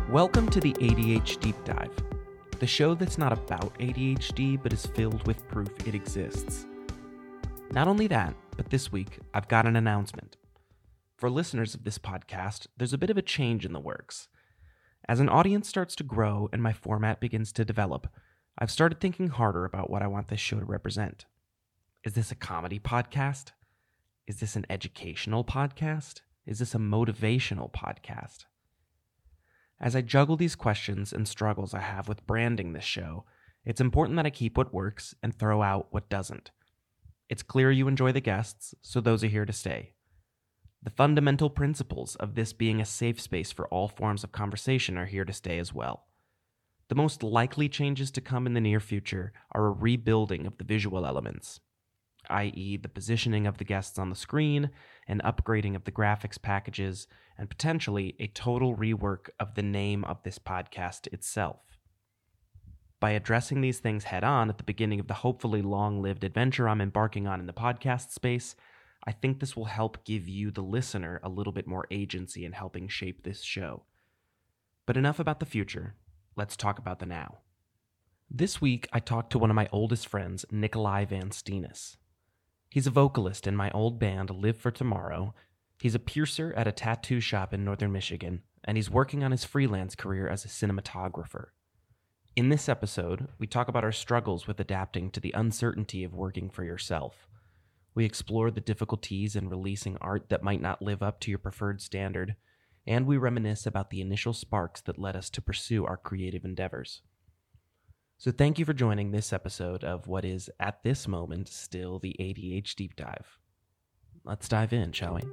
Welcome to the ADH Deep Dive, the show that's not about ADHD but is filled with proof it exists. Not only that, but this week I've got an announcement. For listeners of this podcast, there's a bit of a change in the works. As an audience starts to grow and my format begins to develop, I've started thinking harder about what I want this show to represent. Is this a comedy podcast? Is this an educational podcast? Is this a motivational podcast? As I juggle these questions and struggles I have with branding this show, it's important that I keep what works and throw out what doesn't. It's clear you enjoy the guests, so those are here to stay. The fundamental principles of this being a safe space for all forms of conversation are here to stay as well. The most likely changes to come in the near future are a rebuilding of the visual elements, i.e. the positioning of the guests on the screen, an upgrading of the graphics packages, and potentially a total rework of the name of this podcast itself. By addressing these things head-on at the beginning of the hopefully long-lived adventure I'm embarking on in the podcast space, I think this will help give you, the listener, a little bit more agency in helping shape this show. But enough about the future. Let's talk about the now. This week, I talked to one of my oldest friends, Nikolai Van Steenis. He's a vocalist in my old band, Live for Tomorrow. He's a piercer at a tattoo shop in northern Michigan, and he's working on his freelance career as a cinematographer. In this episode, we talk about our struggles with adapting to the uncertainty of working for yourself. We explore the difficulties in releasing art that might not live up to your preferred standard, and we reminisce about the initial sparks that led us to pursue our creative endeavors. So thank you for joining this episode of what is, at this moment, still the ADH Deep Dive. Let's dive in, shall we?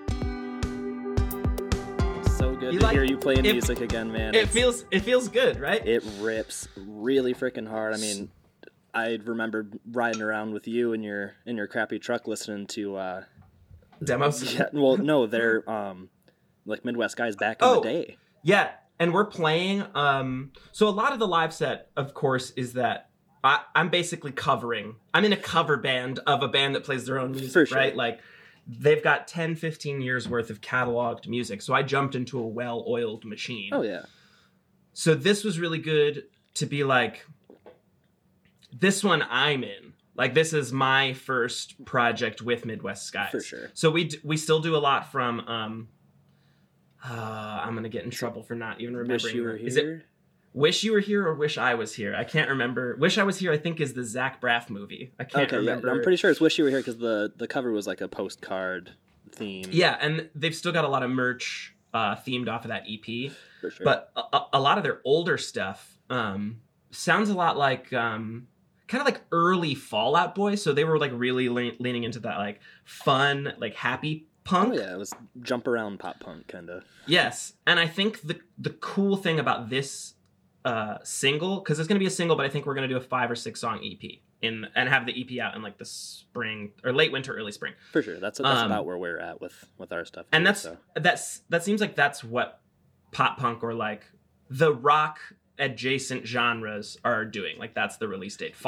So good to hear you playing music again, man. It feels good, right? It rips really freaking hard. I mean, I remember riding around with you in your crappy truck listening to demos. Yeah, well, no, they're like Midwest guys back in the day. Yeah. And we're playing, so a lot of the live set, of course, is that I'm basically I'm in a cover band of a band that plays their own music, for sure. Right? Like, they've got 10, 15 years worth of cataloged music. So I jumped into a well-oiled machine. Oh, yeah. So this was really good to be like, this one I'm in. Like, this is my first project with Midwest Skies. For sure. So we still do a lot from... I'm going to get in trouble for not even remembering. Wish You Were Here? Is it Wish You Were Here or Wish I Was Here? I can't remember. Wish I Was Here, I think, is the Zach Braff movie. I can't remember. Yeah, I'm pretty sure it's Wish You Were Here because the cover was like a postcard theme. Yeah, and they've still got a lot of merch themed off of that EP. For sure. But a lot of their older stuff sounds a lot like... kind of like early Fall Out Boy. So they were like really leaning into that like fun, like happy punk. Oh yeah, it was jump around pop punk kind of. Yes, and I think the cool thing about this single, because it's going to be a single, but I think we're going to do a 5 or 6 song EP and have the EP out in like the spring or late winter, early spring. For sure, that's about where we're at with our stuff. And that seems like that's what pop punk or like the rock adjacent genres are doing. Like, that's the release date.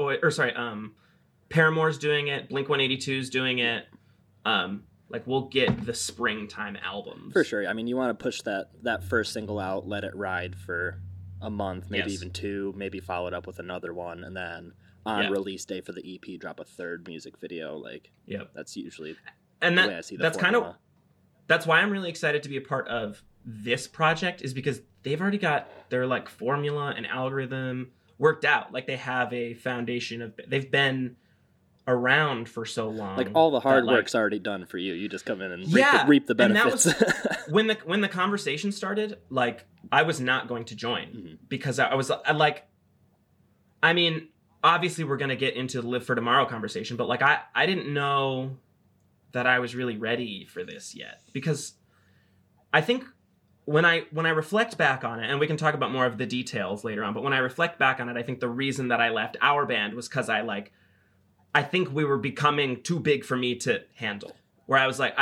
Paramore's doing it. Blink-182's doing it. Like, we'll get the springtime albums. For sure. I mean, you want to push that first single out, let it ride for a month, maybe even 2, maybe follow it up with another one, and then on release day for the EP, drop a third music video. Like, that's usually the way I see the formula. That's why I'm really excited to be a part of this project, is because they've already got their like formula and algorithm worked out. Like, they have a foundation they've been around for so long. Like, all the hard work's already done for you. You just come in and reap the benefits. And that was when the conversation started, like, I was not going to join because I was like, I mean, obviously we're going to get into the Live for Tomorrow conversation, but like, I didn't know that I was really ready for this yet, because I think when I reflect back on it, and we can talk about more of the details later on, but when I reflect back on it, I think the reason that I left our band was because I think we were becoming too big for me to handle. Where I was like,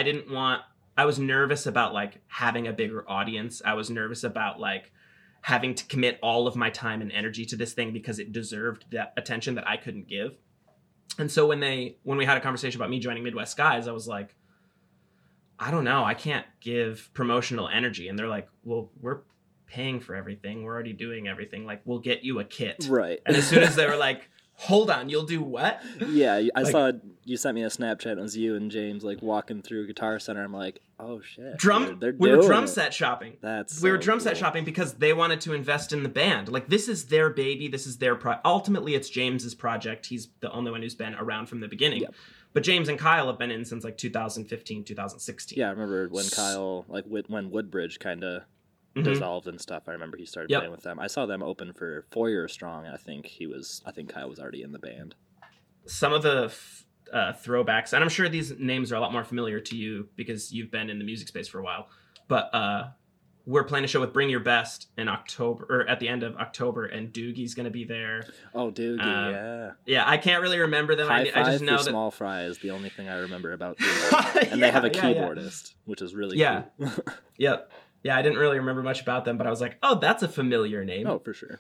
I was nervous about like having a bigger audience. I was nervous about like having to commit all of my time and energy to this thing because it deserved that attention that I couldn't give. And so when we had a conversation about me joining Midwest Skies, I was like, I don't know, I can't give promotional energy. And they're like, well, we're paying for everything. We're already doing everything. Like, we'll get you a kit. Right. And as soon as they were like, hold on, you'll do what? Yeah, I saw you sent me a Snapchat. It was you and James like walking through Guitar Center. I'm like, oh shit, we were drum set shopping. We were drum set shopping because they wanted to invest in the band. Like, this is their baby. This is their ultimately it's James's project. He's the only one who's been around from the beginning. Yep. But James and Kyle have been in since like 2015, 2016. Yeah, I remember when Kyle when Woodbridge kind of dissolved and stuff. I remember he started playing with them. I saw them open for 4 Years Strong. I think Kyle was already in the band. Some of the throwbacks, and I'm sure these names are a lot more familiar to you because you've been in the music space for a while. But we're playing a show with Bring Your Best in October, or at the end of October, and Doogie's going to be there. Oh, Doogie, yeah. Yeah, I can't really remember them. I just know that Small Fry is the only thing I remember about Doogie. And they have a keyboardist, which is really cool. Yep. Yeah, I didn't really remember much about them, but I was like, oh, that's a familiar name. Oh, for sure.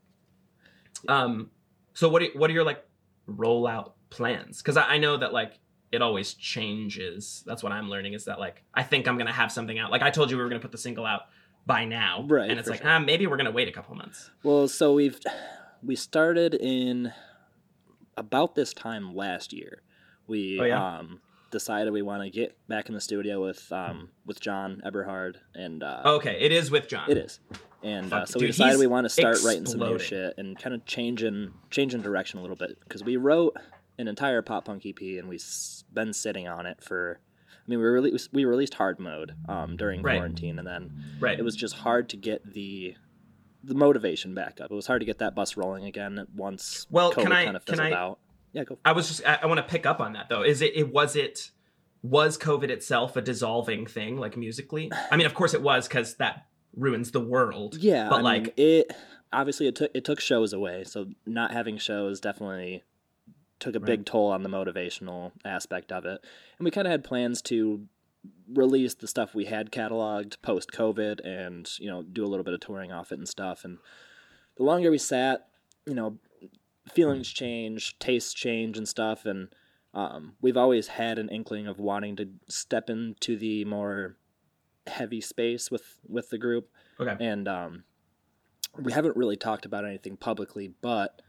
So what are your like rollout plans? Because I know that like it always changes. That's what I'm learning is that like I think I'm gonna have something out. Like I told you we were gonna put the single out by now, right? And it's like maybe we're gonna wait a couple months. Well, so we started in about this time last year. We decided we want to get back in the studio with John Eberhard and okay, it is with John. It is. And so we decided we want to start writing some new shit and kind of changing direction a little bit, because we wrote an entire pop punk EP and we've been sitting on it for. I mean, we released Hard Mode during quarantine, and then it was just hard to get the motivation back up. It was hard to get that bus rolling again once COVID kind of fizzled out. Yeah, go. I want to pick up on that though. Was COVID itself a dissolving thing, like musically? I mean, of course it was, because that ruins the world. Yeah, but I mean, it took shows away. So not having shows definitely took a big toll on the motivational aspect of it. And we kind of had plans to release the stuff we had cataloged post COVID, and do a little bit of touring off it and stuff. And the longer we sat, feelings change, tastes change and stuff, and we've always had an inkling of wanting to step into the more heavy space with the group. Okay. And we haven't really talked about anything publicly, but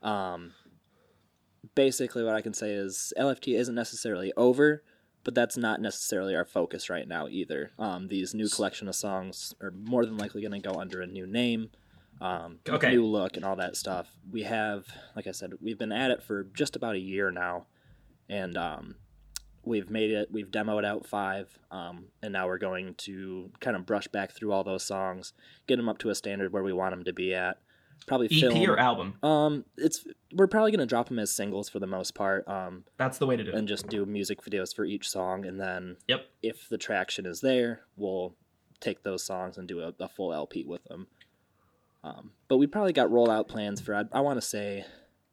basically what I can say is LFT isn't necessarily over, but that's not necessarily our focus right now either. These new collection of songs are more than likely going to go under a new name, new look and all that stuff. We have, like I said, we've been at it for just about a year now, and we've demoed out 5, and now we're going to kind of brush back through all those songs, get them up to a standard where we want them to be at. Probably EP or album? We're probably going to drop them as singles for the most part. That's the way to do it. And just do music videos for each song, and then if the traction is there, we'll take those songs and do a full LP with them. But we probably got rollout plans for, I want to say,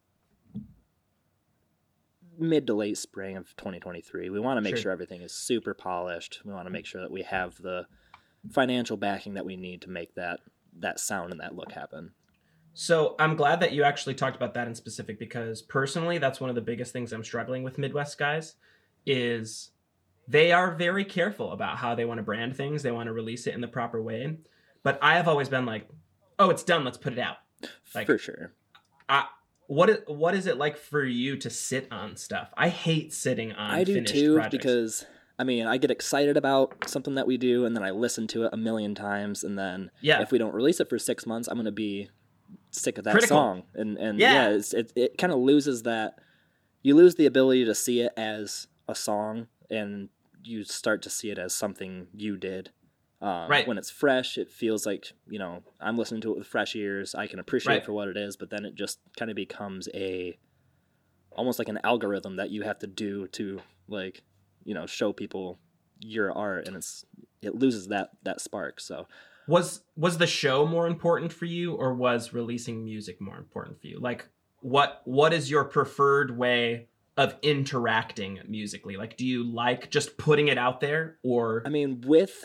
mid to late spring of 2023. We want to make sure everything is super polished. We want to make sure that we have the financial backing that we need to make that sound and that look happen. So I'm glad that you actually talked about that in specific, because personally, that's one of the biggest things I'm struggling with Midwest guys is they are very careful about how they want to brand things. They want to release it in the proper way. But I have always been like, oh, it's done, let's put it out. Like, for sure. What is it like for you to sit on stuff? I hate sitting on finished projects. I do too, because I mean, I get excited about something that we do, and then I listen to it a million times, and then if we don't release it for 6 months, I'm going to be sick of that song. And it kind of loses that. You lose the ability to see it as a song, and you start to see it as something you did. When it's fresh, it feels like, I'm listening to it with fresh ears. I can appreciate it for what it is, but then it just kind of becomes almost like an algorithm that you have to do to, like, show people your art, and it loses that spark. So was the show more important for you, or was releasing music more important for you? Like, what is your preferred way of interacting musically? Like, do you like just putting it out there, or? I mean,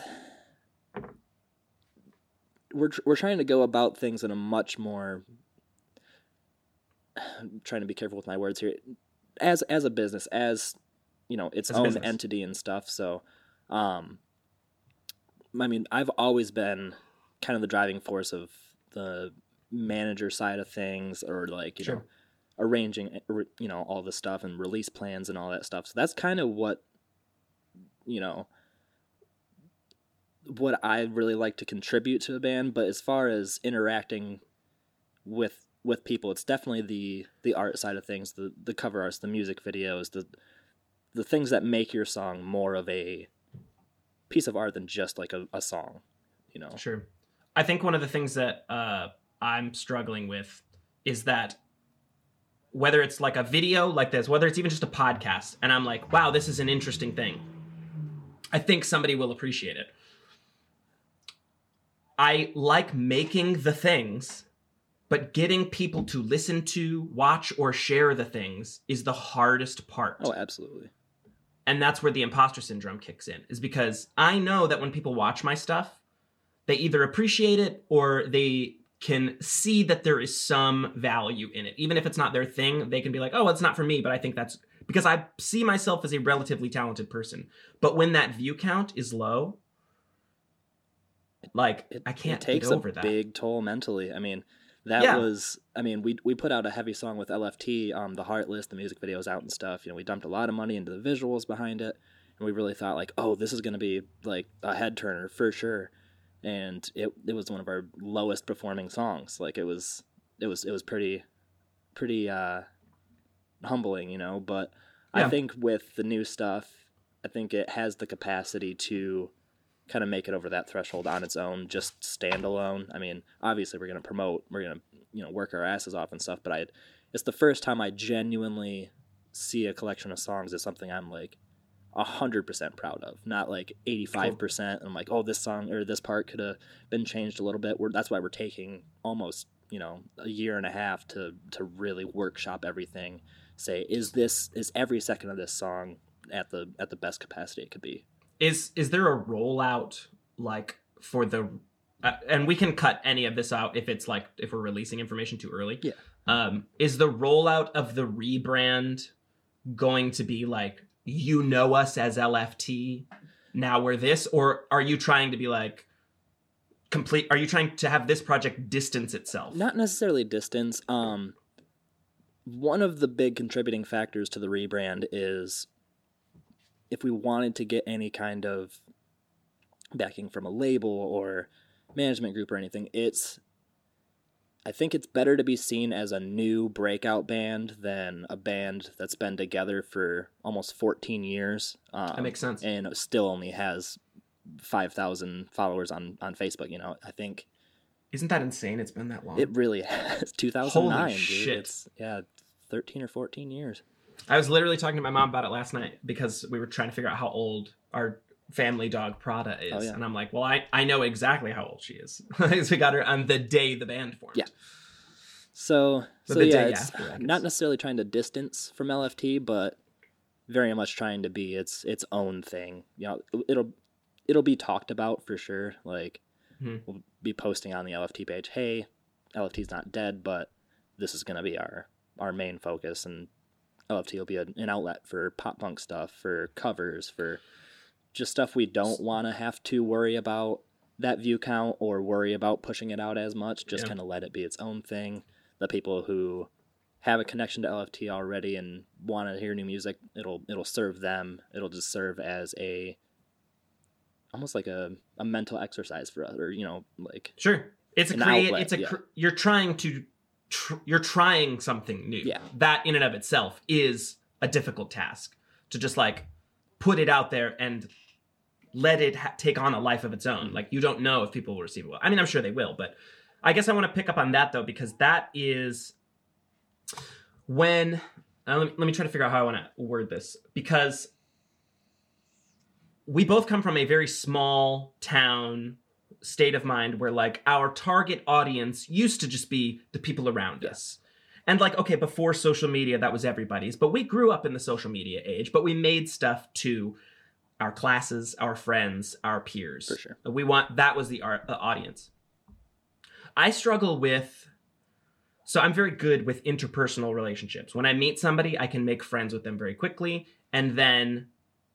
we're trying to go about things in a much more, I'm trying to be careful with my words here, as a business, as its own entity and stuff. So, I mean, I've always been kind of the driving force of the manager side of things, or like, you know, arranging, you know, all the stuff and release plans and all that stuff. So that's kind of what, you know, what I really like to contribute to a band. But as far as interacting with people, it's definitely the art side of things, the cover arts, the music videos, the things that make your song more of a piece of art than just like a song, you know. Sure. I think one of the things that I'm struggling with is that whether it's like a video like this, whether it's even just a podcast, and I'm like, wow, this is an interesting thing, I think somebody will appreciate it. I like making the things, but getting people to listen to, watch, or share the things is the hardest part. Oh, absolutely. And that's where the imposter syndrome kicks in, is because I know that when people watch my stuff, they either appreciate it or they can see that there is some value in it. Even if it's not their thing, they can be like, oh, it's not for me, but I think that's because I see myself as a relatively talented person. But when that view count is low, like, I can't get over that. It takes a big toll mentally. I mean, that was, I mean, we put out a heavy song with LFT, the Heartless, the music video's out and stuff. You know, we dumped a lot of money into the visuals behind it, and we really thought like, oh, this is going to be like a head turner for sure. And it was one of our lowest performing songs. Like, it was pretty humbling, you know. But I think with the new stuff, I think it has the capacity to kind of make it over that threshold on its own, just standalone. I mean, obviously we're going to promote, we're going to, you know, work our asses off and stuff, but it's the first time I genuinely see a collection of songs as something I'm like 100% proud of, not like 85%. Cool. And I'm like, oh, this song or this part could have been changed a little bit. That's why we're taking almost, you know, a year and a half to really workshop everything. Say, is every second of this song at the best capacity it could be? Is there a rollout, like, for the and we can cut any of this out if it's like, if we're releasing information too early. Yeah. Is the rollout of the rebrand going to be like, you know us as LFT, now we're this? Or are you trying to be like are you trying to have this project distance itself? Not necessarily distance. One of the big contributing factors to the rebrand is, if we wanted to get any kind of backing from a label or management group or anything, I think it's better to be seen as a new breakout band than a band that's been together for almost 14 years. That makes sense. And it still only has 5,000 followers on Facebook, you know. I think... Isn't that insane? It's been that long. It really has. 2009, Holy dude. Shit. It's 13 or 14 years. I was literally talking to my mom about it last night because we were trying to figure out how old our family dog Prada is. Oh, yeah. And I'm like, well, I know exactly how old she is. Because we got her on the day the band formed. Yeah. So it's not necessarily trying to distance from LFT, but very much trying to be its own thing. You know, it'll be talked about for sure. Like, we'll be posting on the LFT page, hey, LFT's not dead, but this is going to be our main focus, and LFT will be an outlet for pop punk stuff, for covers, for just stuff we don't want to have to worry about that view count or worry about pushing it out as much. Just kind of let it be its own thing. The people who have a connection to LFT already and want to hear new music, it'll serve them. It'll just serve as almost like a mental exercise for us, or, you know, like, sure, it's a outlet. You're trying to. You're trying something new. Yeah. That in and of itself is a difficult task, to just like put it out there and let it take on a life of its own. Like, you don't know if people will receive it well. I mean, I'm sure they will, but I guess I want to pick up on that though, because that is when, let me try to figure out how I want to word this, because we both come from a very small town state of mind where, like, our target audience used to just be the people around us. And, like, okay, before social media, that was everybody's, but we grew up in the social media age, but we made stuff to our classes, our friends, our peers. For sure. That was the audience. I struggle with, so I'm very good with interpersonal relationships. When I meet somebody, I can make friends with them very quickly, and then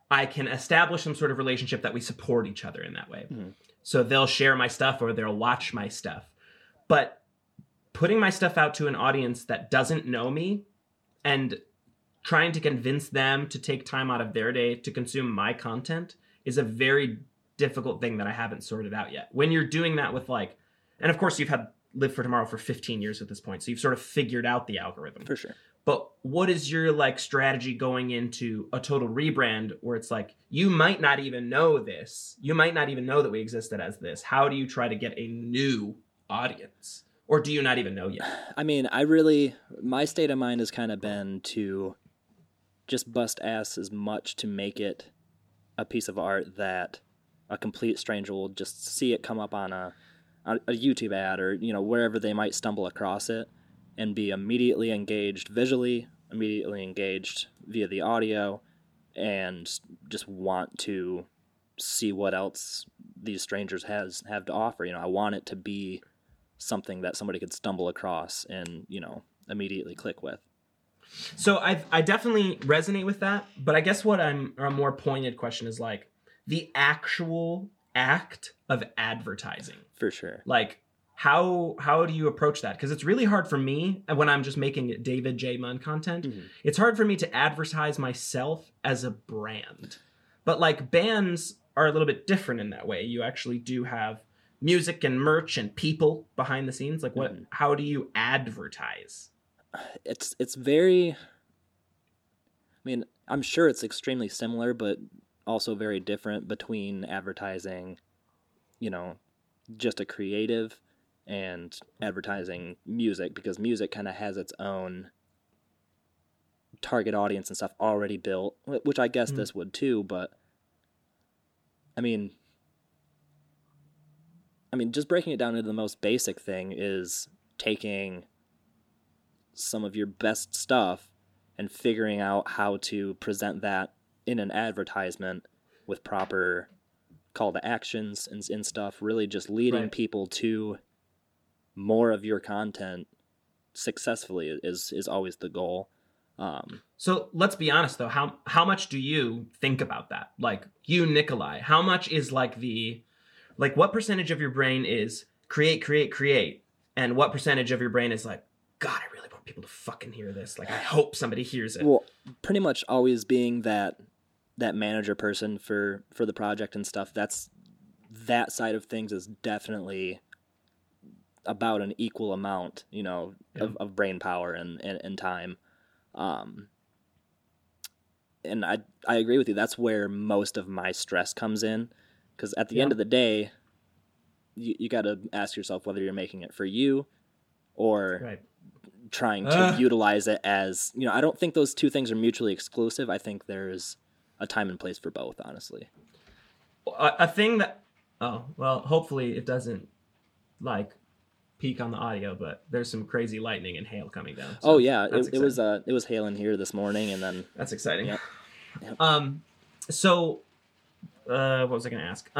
I can establish some sort of relationship that we support each other in that way. Mm-hmm. So they'll share my stuff or they'll watch my stuff. But putting my stuff out to an audience that doesn't know me and trying to convince them to take time out of their day to consume my content is a very difficult thing that I haven't sorted out yet. When you're doing that with like, and of course you've had Live for Tomorrow for 15 years at this point, so you've sort of figured out the algorithm. For sure. But what is your like strategy going into a total rebrand where it's like, you might not even know this. You might not even know that we existed as this. How do you try to get a new audience? Or do you not even know yet? I mean, my state of mind has kind of been to just bust ass as much to make it a piece of art that a complete stranger will just see it come up on a YouTube ad or, wherever they might stumble across it and be immediately engaged visually, immediately engaged via the audio, and just want to see what else these strangers have to offer. I want it to be something that somebody could stumble across and, immediately click with. So I definitely resonate with that, but I guess a more pointed question is like the actual act of advertising. For sure. Like how do you approach that? Because it's really hard for me when I'm just making David J. Munn content. Mm-hmm. It's hard for me to advertise myself as a brand. But like bands are a little bit different in that way. You actually do have music and merch and people behind the scenes. Like what? Mm-hmm. How do you advertise? It's very, I mean, I'm sure it's extremely similar, but also very different between advertising, just a creative and advertising music, because music kind of has its own target audience and stuff already built, which I guess this would too, but I mean, just breaking it down into the most basic thing is taking some of your best stuff and figuring out how to present that in an advertisement with proper call to actions and stuff, really just leading people to more of your content successfully is always the goal. So let's be honest though, how much do you think about that? Like you, Nikolai, how much is like what percentage of your brain is create, and what percentage of your brain is like, God, I really want people to fucking hear this. Like, I hope somebody hears it. Well, pretty much always being that manager person for the project and stuff, that side of things is definitely about an equal amount, of brain power and time. And I agree with you. That's where most of my stress comes in, because at the end of the day, you got to ask yourself whether you're making it for you or trying to utilize it as, I don't think those two things are mutually exclusive. I think there's a time and place for both, honestly. A thing that, hopefully it doesn't like peak on the audio, but there's some crazy lightning and hail coming down. So it was hailing here this morning, and then that's exciting. Yep. So what was I going to ask?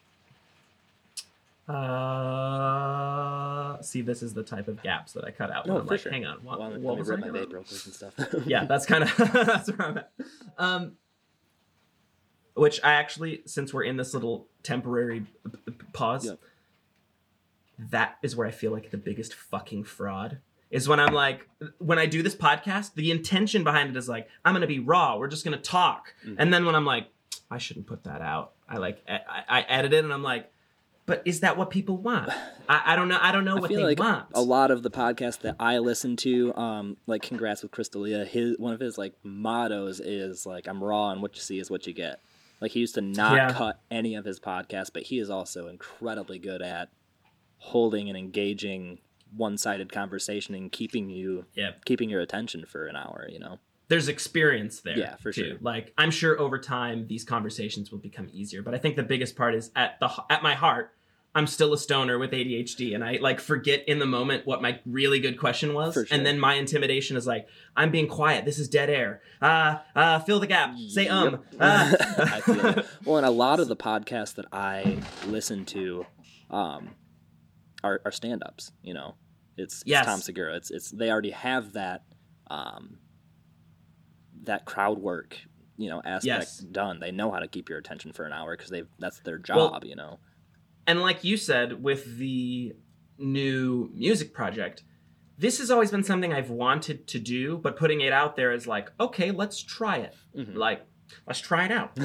See, this is the type of gaps that I cut out. No, for sure. Hang on. What was my vape real quick and stuff. Yeah, that's kind of that's where I'm at. Which I actually, since we're in this little temporary pause, that is where I feel like the biggest fucking fraud is when I'm like, when I do this podcast, the intention behind it is like, I'm going to be raw. We're just going to talk. Mm-hmm. And then when I'm like, I shouldn't put that out. I edit it and I'm like, but is that what people want? I don't know. I don't know what they want. A lot of the podcasts that I listen to, like Congrats with Chris D'Elia, one of his like mottos is like, I'm raw and what you see is what you get. Like he used to not cut any of his podcasts, but he is also incredibly good at holding and engaging one-sided conversation and keeping your attention for an hour, There's experience there. Yeah, for too. sure. Like I'm sure over time these conversations will become easier, but I think the biggest part is at my heart, I'm still a stoner with ADHD, and I like forget in the moment what my really good question was, for sure. And then my intimidation is like, I'm being quiet. This is dead air. Fill the gap. Say I feel it. Well, and a lot of the podcasts that I listen to, are stand-ups. It's Tom Segura. It's they already have that that crowd work aspect done. They know how to keep your attention for an hour because that's their job, And like you said, with the new music project, this has always been something I've wanted to do, but putting it out there is like, okay, let's try it. Mm-hmm. Like, let's try it out.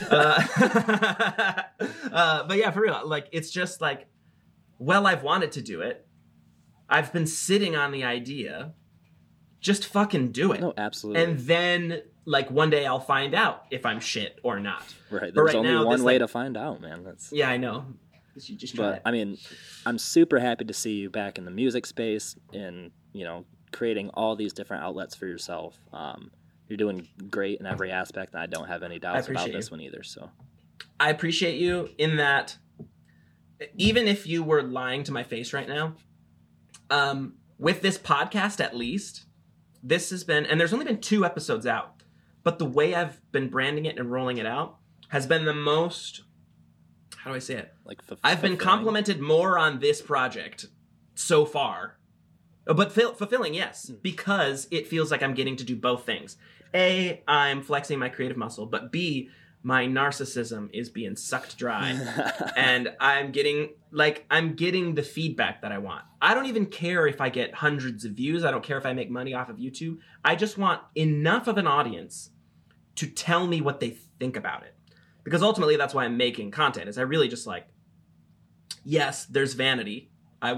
But yeah, for real, like, it's just like, well, I've wanted to do it. I've been sitting on the idea. Just fucking do it. No, absolutely. And then, like, one day I'll find out if I'm shit or not. Right. There's only one way to find out, man. Yeah, I know. You just try it. I mean, I'm super happy to see you back in the music space and, creating all these different outlets for yourself. You're doing great in every aspect, and I don't have any doubts about this one either. So, I appreciate you in that, even if you were lying to my face right now, with this podcast at least, this has been, and there's only been 2 episodes out, but the way I've been branding it and rolling it out has been the most, how do I say it? Like I've been complimented more on this project so far. But fulfilling, yes, because it feels like I'm getting to do both things. A, I'm flexing my creative muscle, but B, my narcissism is being sucked dry. And I'm getting the feedback that I want. I don't even care if I get hundreds of views. I don't care if I make money off of YouTube. I just want enough of an audience to tell me what they think about it. Because ultimately, that's why I'm making content, is I really just like, yes, there's vanity.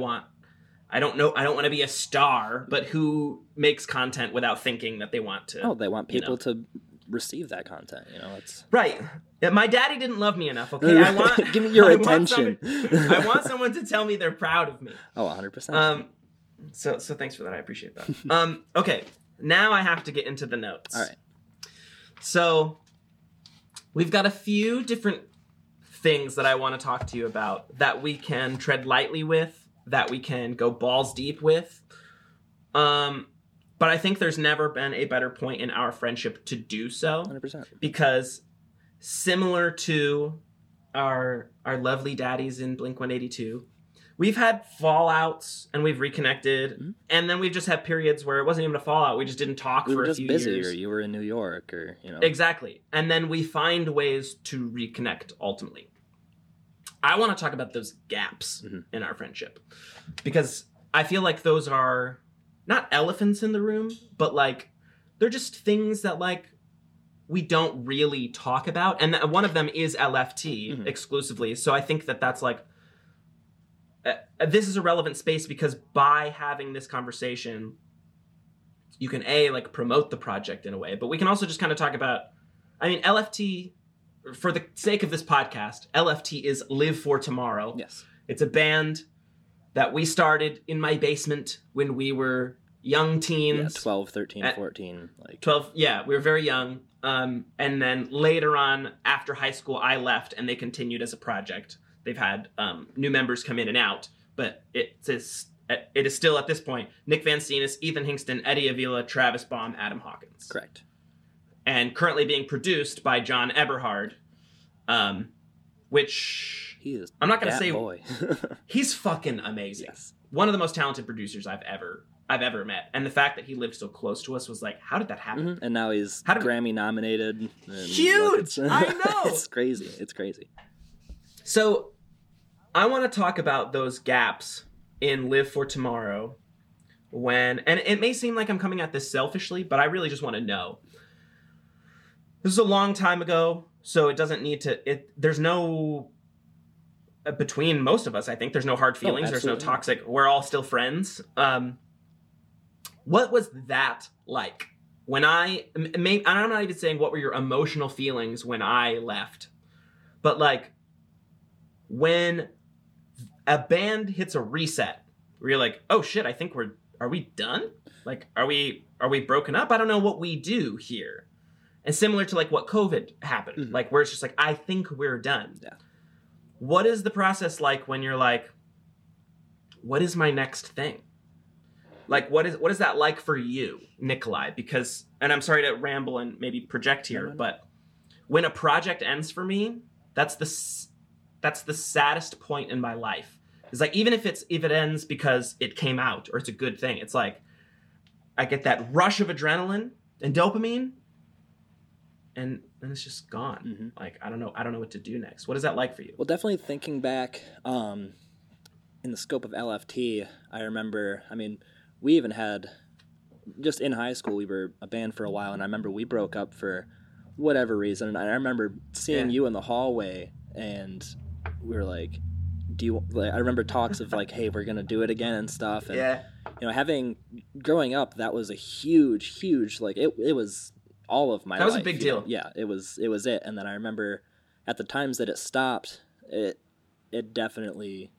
I don't want to be a star, but who makes content without thinking that they want to? Oh, they want people to receive that content, It's right. My daddy didn't love me enough, okay? I want give me your attention. I want someone to tell me they're proud of me. Oh, 100%. So thanks for that. I appreciate that. Okay, now I have to get into the notes. All right. So we've got a few different things that I want to talk to you about that we can tread lightly with, that we can go balls deep with. But I think there's never been a better point in our friendship to do so. 100%. Because similar to our lovely daddies in Blink-182, we've had fallouts and we've reconnected. Mm-hmm. And then we've just had periods where it wasn't even a fallout. We just didn't talk for a few years. We were just busy, or you were in New York, or, Exactly. And then we find ways to reconnect ultimately. I want to talk about those gaps in our friendship, because I feel like those are not elephants in the room, but like they're just things that like we don't really talk about. And one of them is LFT exclusively. So I think that that's like, this is a relevant space because by having this conversation, you can like promote the project in a way, but we can also just kind of talk about, I mean, LFT, for the sake of this podcast, LFT is Live for Tomorrow. Yes. It's a band that we started in my basement when we were young teens. Yeah, 12, 13, 14. 12, yeah, we were very young. And then later on, after high school, I left, and they continued as a project. They've had new members come in and out, but it is still, at this point, Nick Vancenis, Ethan Hingston, Eddie Avila, Travis Baum, Adam Hawkins. Correct. And currently being produced by John Eberhard, which he is. I'm not going to say boy. He's fucking amazing. Yes. One of the most talented producers I've ever met, and the fact that he lived so close to us was like, how did that happen? Mm-hmm. And now he's Grammy nominated. Huge. I know. It's crazy. It's crazy. So, I want to talk about those gaps in Live for Tomorrow. And it may seem like I'm coming at this selfishly, but I really just want to know. This is a long time ago, so it doesn't need to... There's no... Between most of us, I think, there's no hard feelings. There's no toxic... We're all still friends. What was that like? When I'm not even saying what were your emotional feelings when I left. But, like, when a band hits a reset, where you're like, oh, shit, I think are we done? Like, are we broken up? I don't know what we do here. And similar to like what COVID happened, like where it's just like, I think we're done. Yeah. What is the process like when you're like, what is my next thing? Like, what is that like for you, Nikolai? Because, and I'm sorry to ramble and maybe project here, but when a project ends for me, that's the saddest point in my life. It's like, even if it ends because it came out or it's a good thing, it's like, I get that rush of adrenaline and dopamine, and it's just gone. Mm-hmm. Like, I don't know what to do next. What is that like for you? Well, definitely thinking back, in the scope of LFT, I remember, I mean, we even had, just in high school, we were a band for a while, and I remember we broke up for whatever reason, and I remember seeing you in the hallway, and we were like, I remember talks of like, hey, we're going to do it again and stuff, and, growing up, that was a huge, like, it was all of my life. That was a big deal. Yeah, it was it, and then I remember at the times that it stopped, it definitely,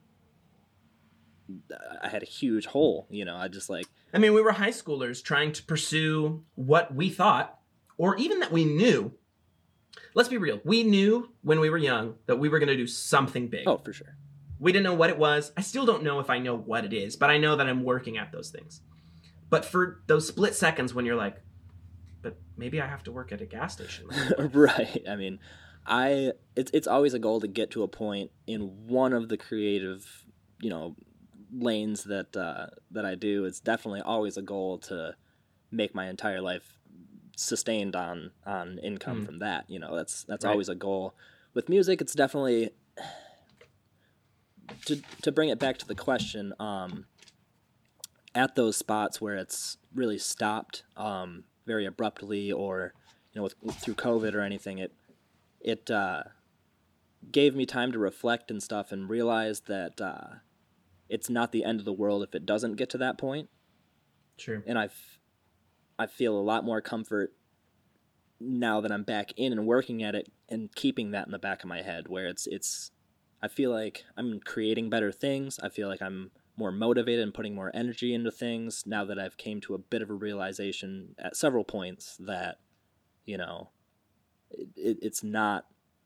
I had a huge hole, I just like... I mean, we were high schoolers trying to pursue what we thought, or even that we knew. Let's be real. We knew when we were young that we were going to do something big. Oh, for sure. We didn't know what it was. I still don't know if I know what it is, but I know that I'm working at those things. But for those split seconds when you're like, but maybe I have to work at a gas station. Right. I mean, it's always a goal to get to a point in one of the creative, lanes that I do. It's definitely always a goal to make my entire life sustained on income from that. That's right. Always a goal. With music, it's definitely, to bring it back to the question, at those spots where it's really stopped very abruptly, or through COVID or anything, it gave me time to reflect and stuff, and realize that it's not the end of the world if it doesn't get to that point. True. And I feel a lot more comfort now that I'm back in and working at it, and keeping that in the back of my head, where it's I feel like I'm creating better things. I feel like I'm more motivated and putting more energy into things now that I've came to a bit of a realization at several points that, it's not,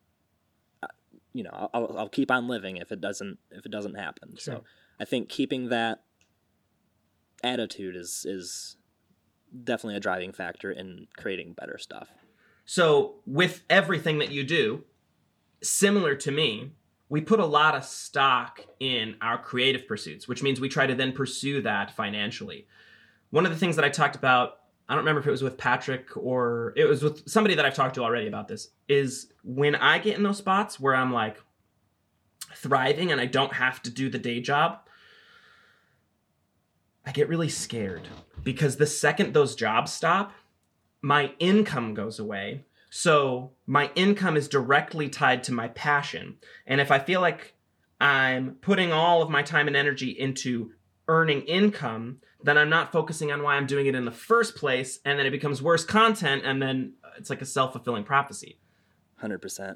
I'll keep on living if it doesn't happen. Sure. So I think keeping that attitude is definitely a driving factor in creating better stuff. So with everything that you do, similar to me, we put a lot of stock in our creative pursuits, which means we try to then pursue that financially. One of the things that I talked about, I don't remember if it was with Patrick or it was with somebody that I've talked to already about this, is when I get in those spots where I'm like thriving and I don't have to do the day job, I get really scared, because the second those jobs stop, my income goes away. So my income is directly tied to my passion. And if I feel like I'm putting all of my time and energy into earning income, then I'm not focusing on why I'm doing it in the first place. And then it becomes worse content. And then it's like a self-fulfilling prophecy. 100%.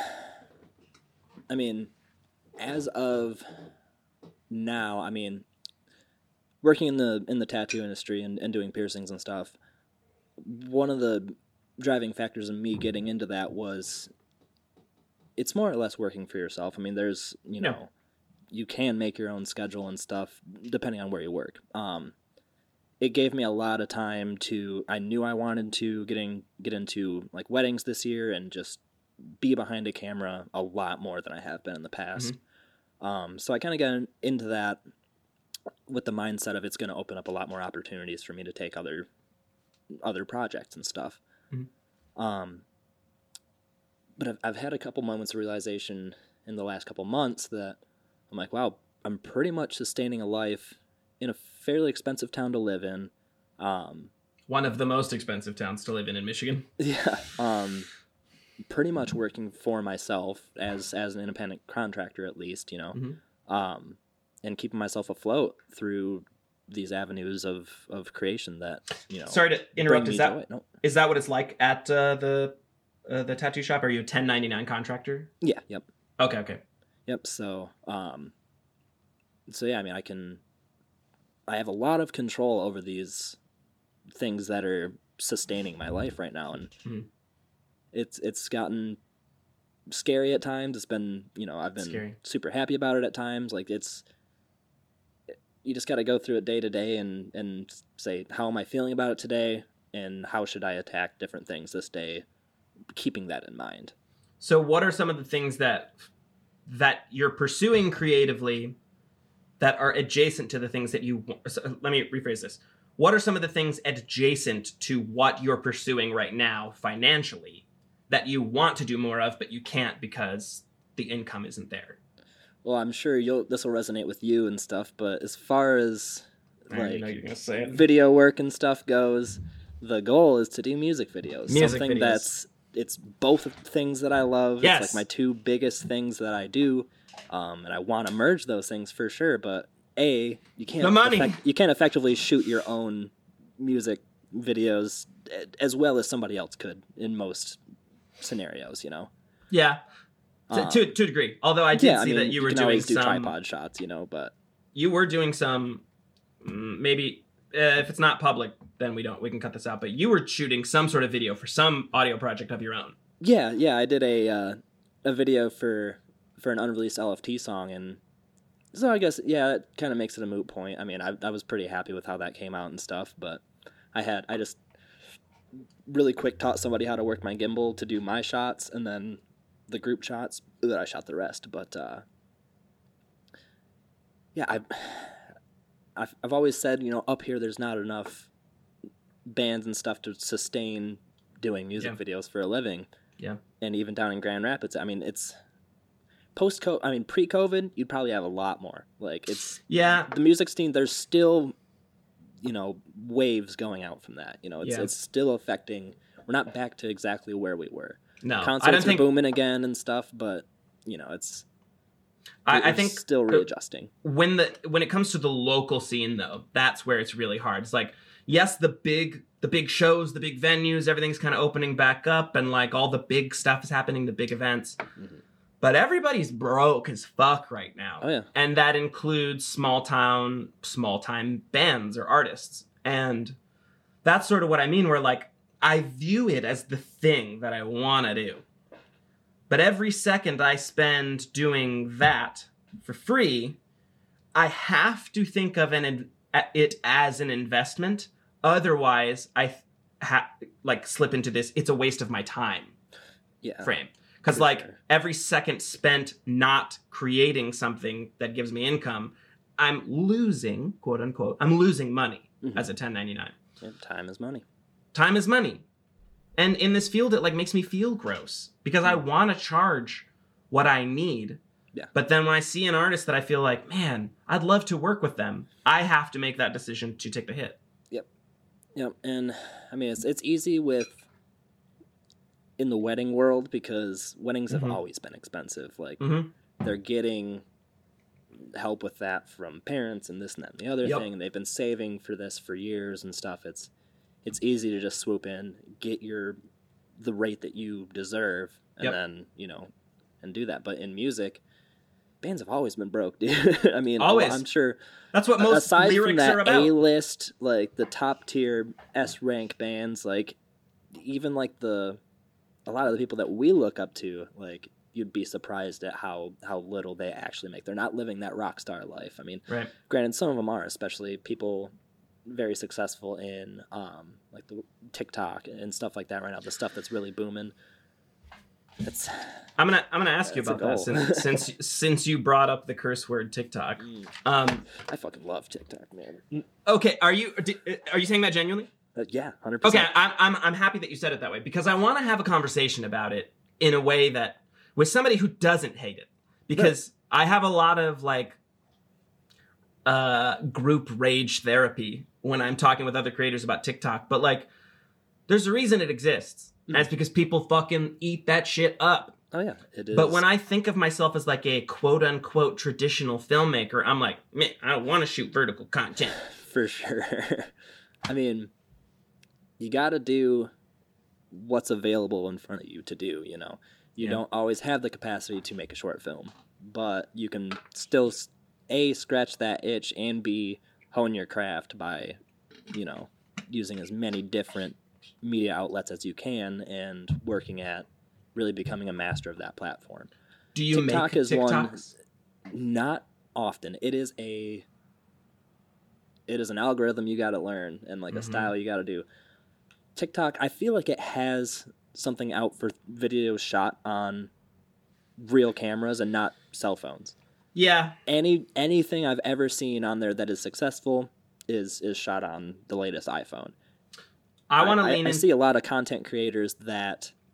As of now, working in the tattoo industry and doing piercings and stuff, one of the driving factors in me getting into that was, it's more or less working for yourself. There's, you can make your own schedule and stuff depending on where you work. It gave me a lot of time I knew I wanted to get into like weddings this year and just be behind a camera a lot more than I have been in the past. Mm-hmm. So I kind of got into that with the mindset of it's going to open up a lot more opportunities for me to take other projects and stuff. Mm-hmm. But I've had a couple moments of realization in the last couple months that I'm like, wow, I'm pretty much sustaining a life in a fairly expensive town to live in. One of the most expensive towns to live in Michigan. Yeah. Pretty much working for myself as an independent contractor, at least, mm-hmm. And keeping myself afloat through these avenues of creation that, Sorry to interrupt. Is that what it's like at the tattoo shop? Are you a 1099 contractor? Yeah. Yep. Okay. Yep. So yeah, I have a lot of control over these things that are sustaining my life right now. And mm-hmm. It's gotten scary at times. It's been, I've been super happy about it at times. Like you just got to go through it day to day and say, how am I feeling about it today? And how should I attack different things this day? Keeping that in mind. So what are some of the things that you're pursuing creatively that are adjacent to the things that you... So let me rephrase this. What are some of the things adjacent to what you're pursuing right now financially that you want to do more of, but you can't because the income isn't there. Well, I'm sure this will resonate with you and stuff, but as far as like video work and stuff goes, the goal is to do music videos. It's both things that I love. Yes. It's like my two biggest things that I do, and I want to merge those things for sure. But you can't effectively shoot your own music videos as well as somebody else could in most scenarios, you know. Yeah. To a degree. Although I did see that you were doing some tripod shots, you know, but you were doing some maybe if it's not public, then we can cut this out, but you were shooting some sort of video for some audio project of your own. Yeah, I did a video for an unreleased LFT song, and so I guess it kind of makes it a moot point. I mean, I was pretty happy with how that came out and stuff, but I just really quick taught somebody how to work my gimbal to do my shots, and then the group shots that I shot the rest. But I've always said, you know, up here there's not enough bands and stuff to sustain doing music videos for a living. Yeah. And even down in Grand Rapids, I mean, it's pre-COVID, you'd probably have a lot more. Like, it's the music scene, there's still, you know, waves going out from that. You know, it's still affecting. We're not back to exactly where we were. No, concerts are booming again and stuff, but you know, I think still readjusting. When it comes to the local scene, though, that's where it's really hard. It's like, yes, the big shows, the big venues, everything's kind of opening back up, and like all the big stuff is happening, the big events. Mm-hmm. But everybody's broke as fuck right now. Oh yeah, and that includes small time bands or artists, and that's sort of what I mean. Where like, I view it as the thing that I want to do. But every second I spend doing that for free, I have to think of it as an investment. Otherwise, I slip into this, it's a waste of my time frame. Because every second spent not creating something that gives me income, I'm losing, quote unquote, money as a 1099. Yeah, time is money. Time is money. And in this field, it makes me feel gross because I want to charge what I need. Yeah. But then when I see an artist that I feel like, man, I'd love to work with them, I have to make that decision to take the hit. Yep. And I mean, it's easy in the wedding world because weddings have always been expensive. Like they're getting help with that from parents and this and that and the other thing. And they've been saving for this for years and stuff. It's easy to just swoop in, get the rate that you deserve, and then, you know, and do that. But in music, bands have always been broke, dude. I mean, always. I'm sure that's what most aside lyrics from that are about. A-list, like the top tier S rank bands, like even like a lot of the people that we look up to, like you'd be surprised at how little they actually make. They're not living that rock star life. I mean, granted, some of them are, especially people very successful in like the TikTok and stuff like that right now. The stuff that's really booming. I'm gonna ask you about that since you brought up the curse word TikTok. I fucking love TikTok, man. Okay, are you saying that genuinely? Yeah, 100%. Okay, I'm happy that you said it that way because I want to have a conversation about it in a way that with somebody who doesn't hate it, because I have a lot of like group rage therapy when I'm talking with other creators about TikTok, but like there's a reason it exists. And it's because people fucking eat that shit up. Oh yeah, it is. But when I think of myself as like a quote unquote traditional filmmaker, I'm like, man, I want to shoot vertical content. For sure. I mean, you got to do what's available in front of you to do, you know. You don't always have the capacity to make a short film, but you can still A, scratch that itch, and B, hone your craft by, you know, using as many different media outlets as you can and working at really becoming a master of that platform. Do you TikTok make is TikToks? One, not often. It is an algorithm you got to learn and like a style you got to do. TikTok, I feel like it has something out for videos shot on real cameras and not cell phones. Yeah. Anything I've ever seen on there that is successful is shot on the latest iPhone. I want to lean in. I see a lot of content creators that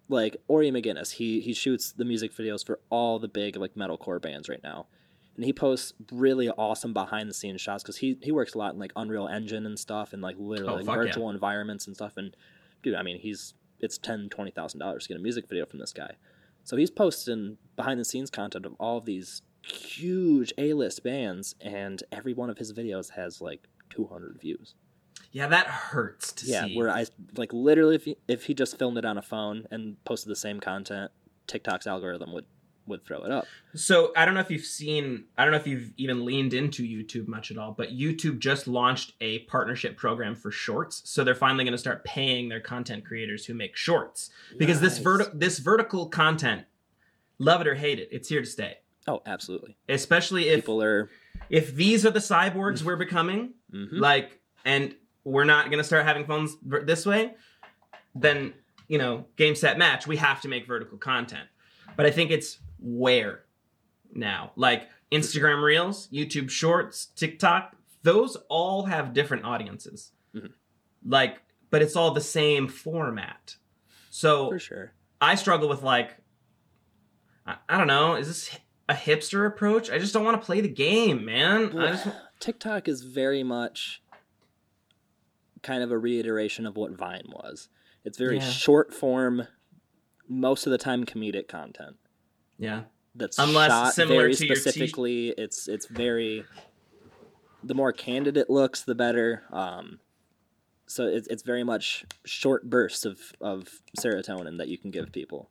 like Ori McGinnis, he shoots the music videos for all the big like metalcore bands right now, and he posts really awesome behind the scenes shots because he works a lot in like Unreal Engine and stuff, and like literally virtual environments and stuff. And dude, I mean, it's $10,000-$20,000 to get a music video from this guy, so he's posting behind the scenes content of all of these huge A-list bands, and every one of his videos has like 200 views. Yeah, that hurts to see. Yeah, where I like literally if he just filmed it on a phone and posted the same content, TikTok's algorithm would throw it up. So I don't know if you've even leaned into YouTube much at all, but YouTube just launched a partnership program for shorts. So they're finally going to start paying their content creators who make shorts. Because this vertical content, love it or hate it, it's here to stay. Oh, absolutely. Especially if these are the cyborgs we're becoming, like, and we're not going to start having phones this way, then, game, set, match, we have to make vertical content. But I think it's where now. Like Instagram Reels, YouTube Shorts, TikTok, those all have different audiences. Like, but it's all the same format. So for sure. I struggle with like, I don't know, is this a hipster approach? I just don't want to play the game, man. TikTok is very much kind of a reiteration of what Vine was. It's very short form, most of the time comedic content. Yeah. That's shot very specifically. It's very, the more candid it looks, the better. So it's very much short bursts of serotonin that you can give people.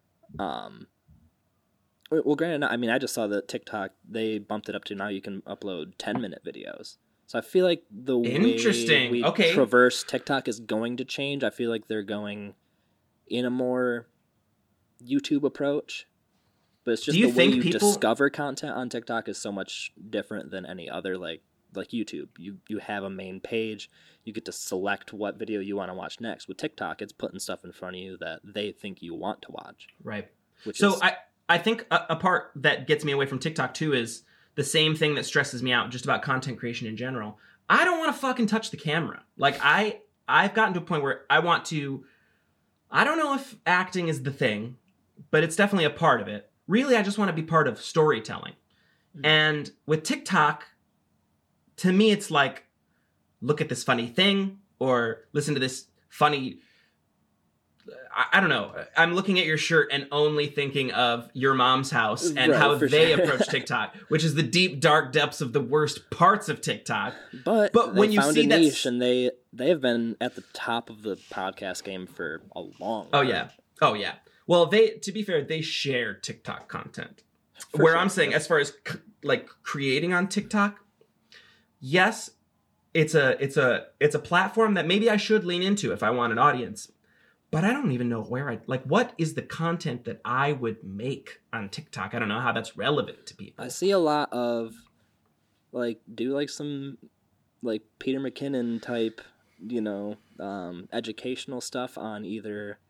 Well, granted, I mean, I just saw that TikTok, they bumped it up to now you can upload 10-minute videos. So I feel like the way we traverse TikTok is going to change. I feel like they're going in a more YouTube approach. But it's just the way you discover content on TikTok is so much different than any other, like YouTube. You have a main page. You get to select what video you want to watch next. With TikTok, it's putting stuff in front of you that they think you want to watch. Right. I think a part that gets me away from TikTok, too, is the same thing that stresses me out just about content creation in general. I don't want to fucking touch the camera. Like, I've gotten to a point where I want to... I don't know if acting is the thing, but it's definitely a part of it. Really, I just want to be part of storytelling. And with TikTok, to me, it's like, look at this funny thing, or listen to this funny... I don't know. I'm looking at your shirt and only thinking of Your Mom's House and how they approach TikTok, which is the deep, dark depths of the worst parts of TikTok. But when you see that niche, and they have been at the top of the podcast game for a long time. Oh yeah. Well, to be fair, they share TikTok content. I'm saying, as far as like creating on TikTok, yes, it's a platform that maybe I should lean into if I want an audience. But I don't even know what is the content that I would make on TikTok? I don't know how that's relevant to people. I see a lot of, some, Peter McKinnon type, educational stuff on either,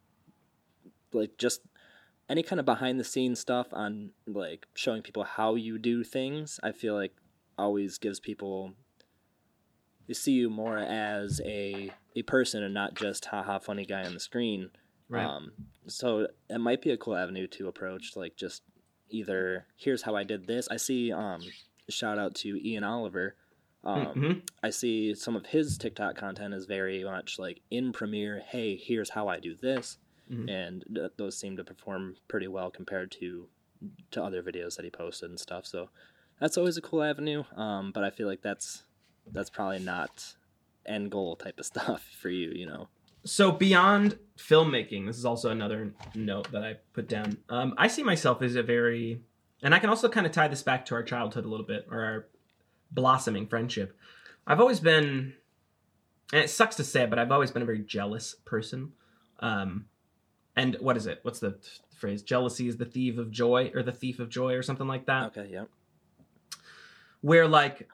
just any kind of behind-the-scenes stuff on, showing people how you do things. I feel like always gives people... You see you more as a person and not just haha funny guy on the screen. Right. So it might be a cool avenue to approach, just either here's how I did this. I see shout out to Ian Oliver. I see some of his TikTok content is very much in Premiere, hey, here's how I do this. And those seem to perform pretty well compared to other videos that he posted and stuff. So that's always a cool avenue. But I feel like that's probably not end goal type of stuff for you, So beyond filmmaking, this is also another note that I put down. I see myself as and I can also kind of tie this back to our childhood a little bit, or our blossoming friendship. I've always been, and it sucks to say it, but I've always been a very jealous person. And what is it? What's the phrase? Jealousy is the thief of joy, or something like that. Okay, yeah. Where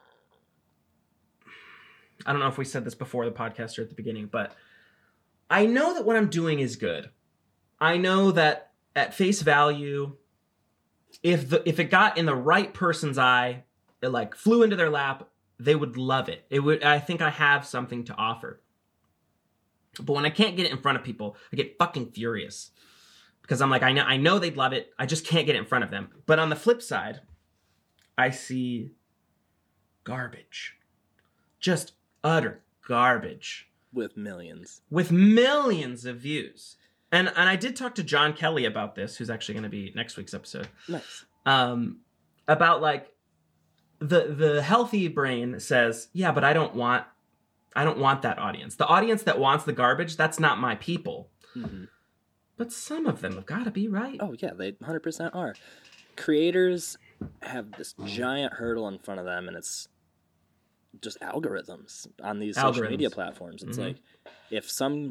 I don't know if we said this before the podcast or at the beginning, but I know that what I'm doing is good. I know that at face value, if it got in the right person's eye, it flew into their lap, they would love it. I think I have something to offer. But when I can't get it in front of people, I get fucking furious. Because I'm like, I know they'd love it. I just can't get it in front of them. But on the flip side, I see garbage. Just utter garbage. With millions of views. And I did talk to John Kelly about this, who's actually going to be next week's episode. Nice. About like the healthy brain says, yeah, but I don't want that audience. The audience that wants the garbage, that's not my people. Mm-hmm. But some of them have got to be, right? Oh, yeah, they 100% are. Creators have this giant hurdle in front of them, and it's just algorithms on these social media platforms. It's like, if some,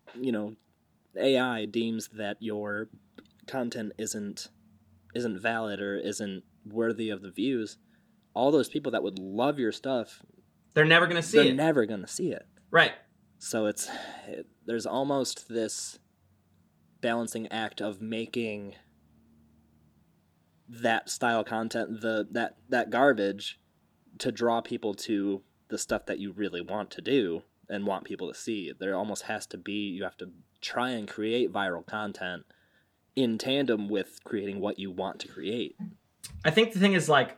AI deems that your content isn't valid or isn't worthy of the views, all those people that would love your stuff, they're never going to see it. They're never going to see it. Right. So there's almost this balancing act of making that style content, that garbage, to draw people to the stuff that you really want to do and want people to see. There almost has to be, you have to try and create viral content in tandem with creating what you want to create. I think the thing is, like,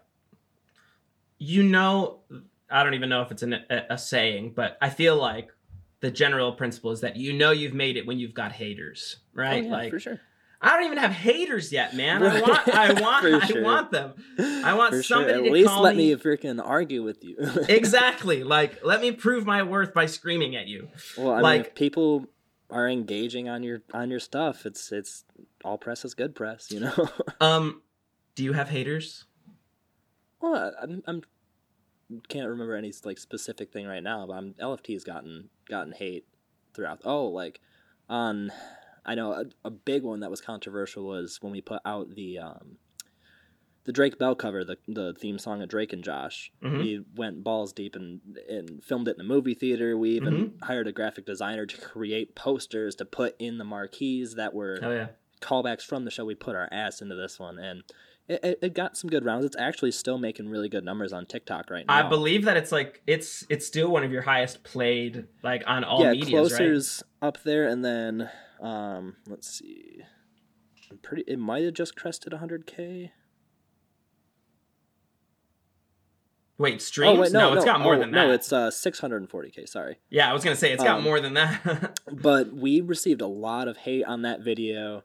I don't even know if it's a saying, but I feel like the general principle is that you've made it when you've got haters, right? Oh, yeah, for sure. I don't even have haters yet, man. I want them. I want for somebody sure. to at least call let me. me freaking argue with you. Exactly. Like, let me prove my worth by screaming at you. Well, I mean, if people are engaging on your stuff, it's all press is good press, Do you have haters? Well, I'm can't remember any like specific thing right now, but LFT's gotten hate throughout. I know a big one that was controversial was when we put out the Drake Bell cover, the theme song of Drake and Josh. Mm-hmm. We went balls deep and filmed it in a movie theater. We even hired a graphic designer to create posters to put in the marquees that were callbacks from the show. We put our ass into this one, and it got some good rounds. It's actually still making really good numbers on TikTok right now. I believe that it's still one of your highest played, like, on all medias, Closer's right? up there, and then let's see, it might have just crested 100K. Wait, streams? No, it's got more than that. No, it's 640K. Sorry. Yeah, I was gonna say it's got more than that. But we received a lot of hate on that video,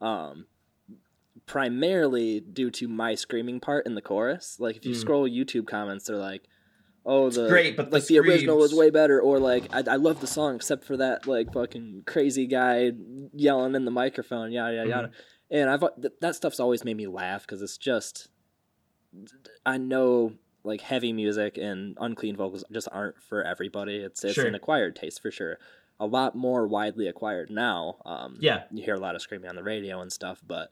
primarily due to my screaming part in the chorus. Like, if you scroll YouTube comments, they're like, "Oh, it's great, but the original was way better," or like, "I love the song except for that like fucking crazy guy yelling in the microphone." Yada yada. And that stuff's always made me laugh because it's just, I know, like, heavy music and unclean vocals just aren't for everybody. It's an acquired taste for sure. A lot more widely acquired now. You hear a lot of screaming on the radio and stuff, but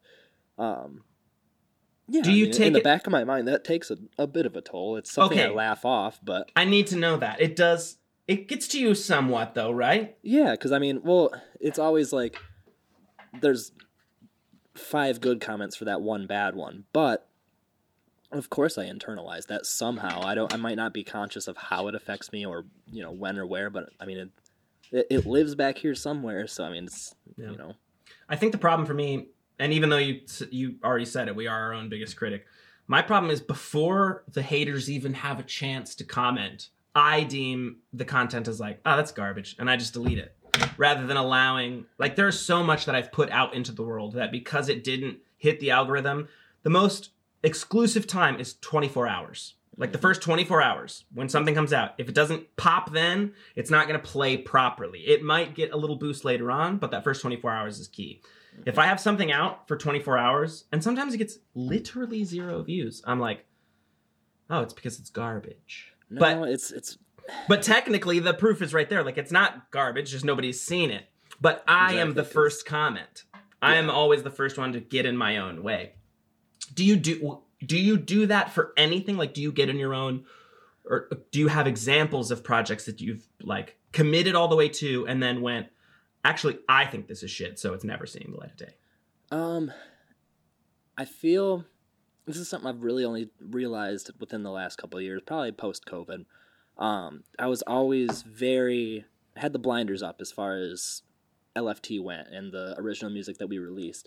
in the back of my mind, that takes a bit of a toll. It's something I laugh off, but I need to know that. It does. It gets to you somewhat, though, right? Yeah, because I mean, well, it's always like there's 5 good comments for that one bad one, but of course I internalize that somehow. I might not be conscious of how it affects me or when or where, but I mean it lives back here somewhere. So I mean, it's I think the problem for me, and even though you already said it, we are our own biggest critic. My problem is before the haters even have a chance to comment, I deem the content as like, oh, that's garbage, and I just delete it. Rather than allowing, like, there's so much that I've put out into the world that because it didn't hit the algorithm, the most exclusive time is 24 hours. Like, the first 24 hours when something comes out, if it doesn't pop then, it's not going to play properly. It might get a little boost later on, but that first 24 hours is key. If I have something out for 24 hours, and sometimes it gets literally 0 views, I'm like, oh, it's because it's garbage. No, but it's... But technically, the proof is right there. Like, it's not garbage, just nobody's seen it. But I am the first comment. I am always the first one to get in my own way. Do you do that for anything? Like, do you get in your own, or do you have examples of projects that you've, like, committed all the way to and then went, actually, I think this is shit, so it's never seeing the light of day? I feel this is something I've really only realized within the last couple of years, probably post-COVID. I was always very had the blinders up as far as LFT went and the original music that we released.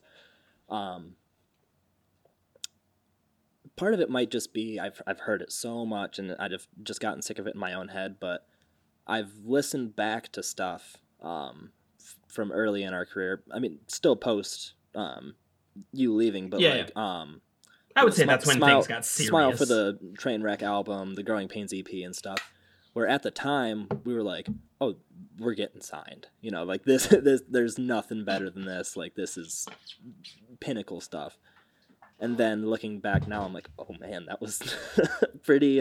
Part of it might just be I've heard it so much and I've just gotten sick of it in my own head, but I've listened back to stuff from early in our career. I mean, still post you leaving, but I would say that's when things got serious. Smile for the Trainwreck album, the Growing Pains EP and stuff, where at the time we were like, oh, we're getting signed. You know, like this there's nothing better than this. Like, this is pinnacle stuff. And then looking back now, I'm like, oh man, that was pretty,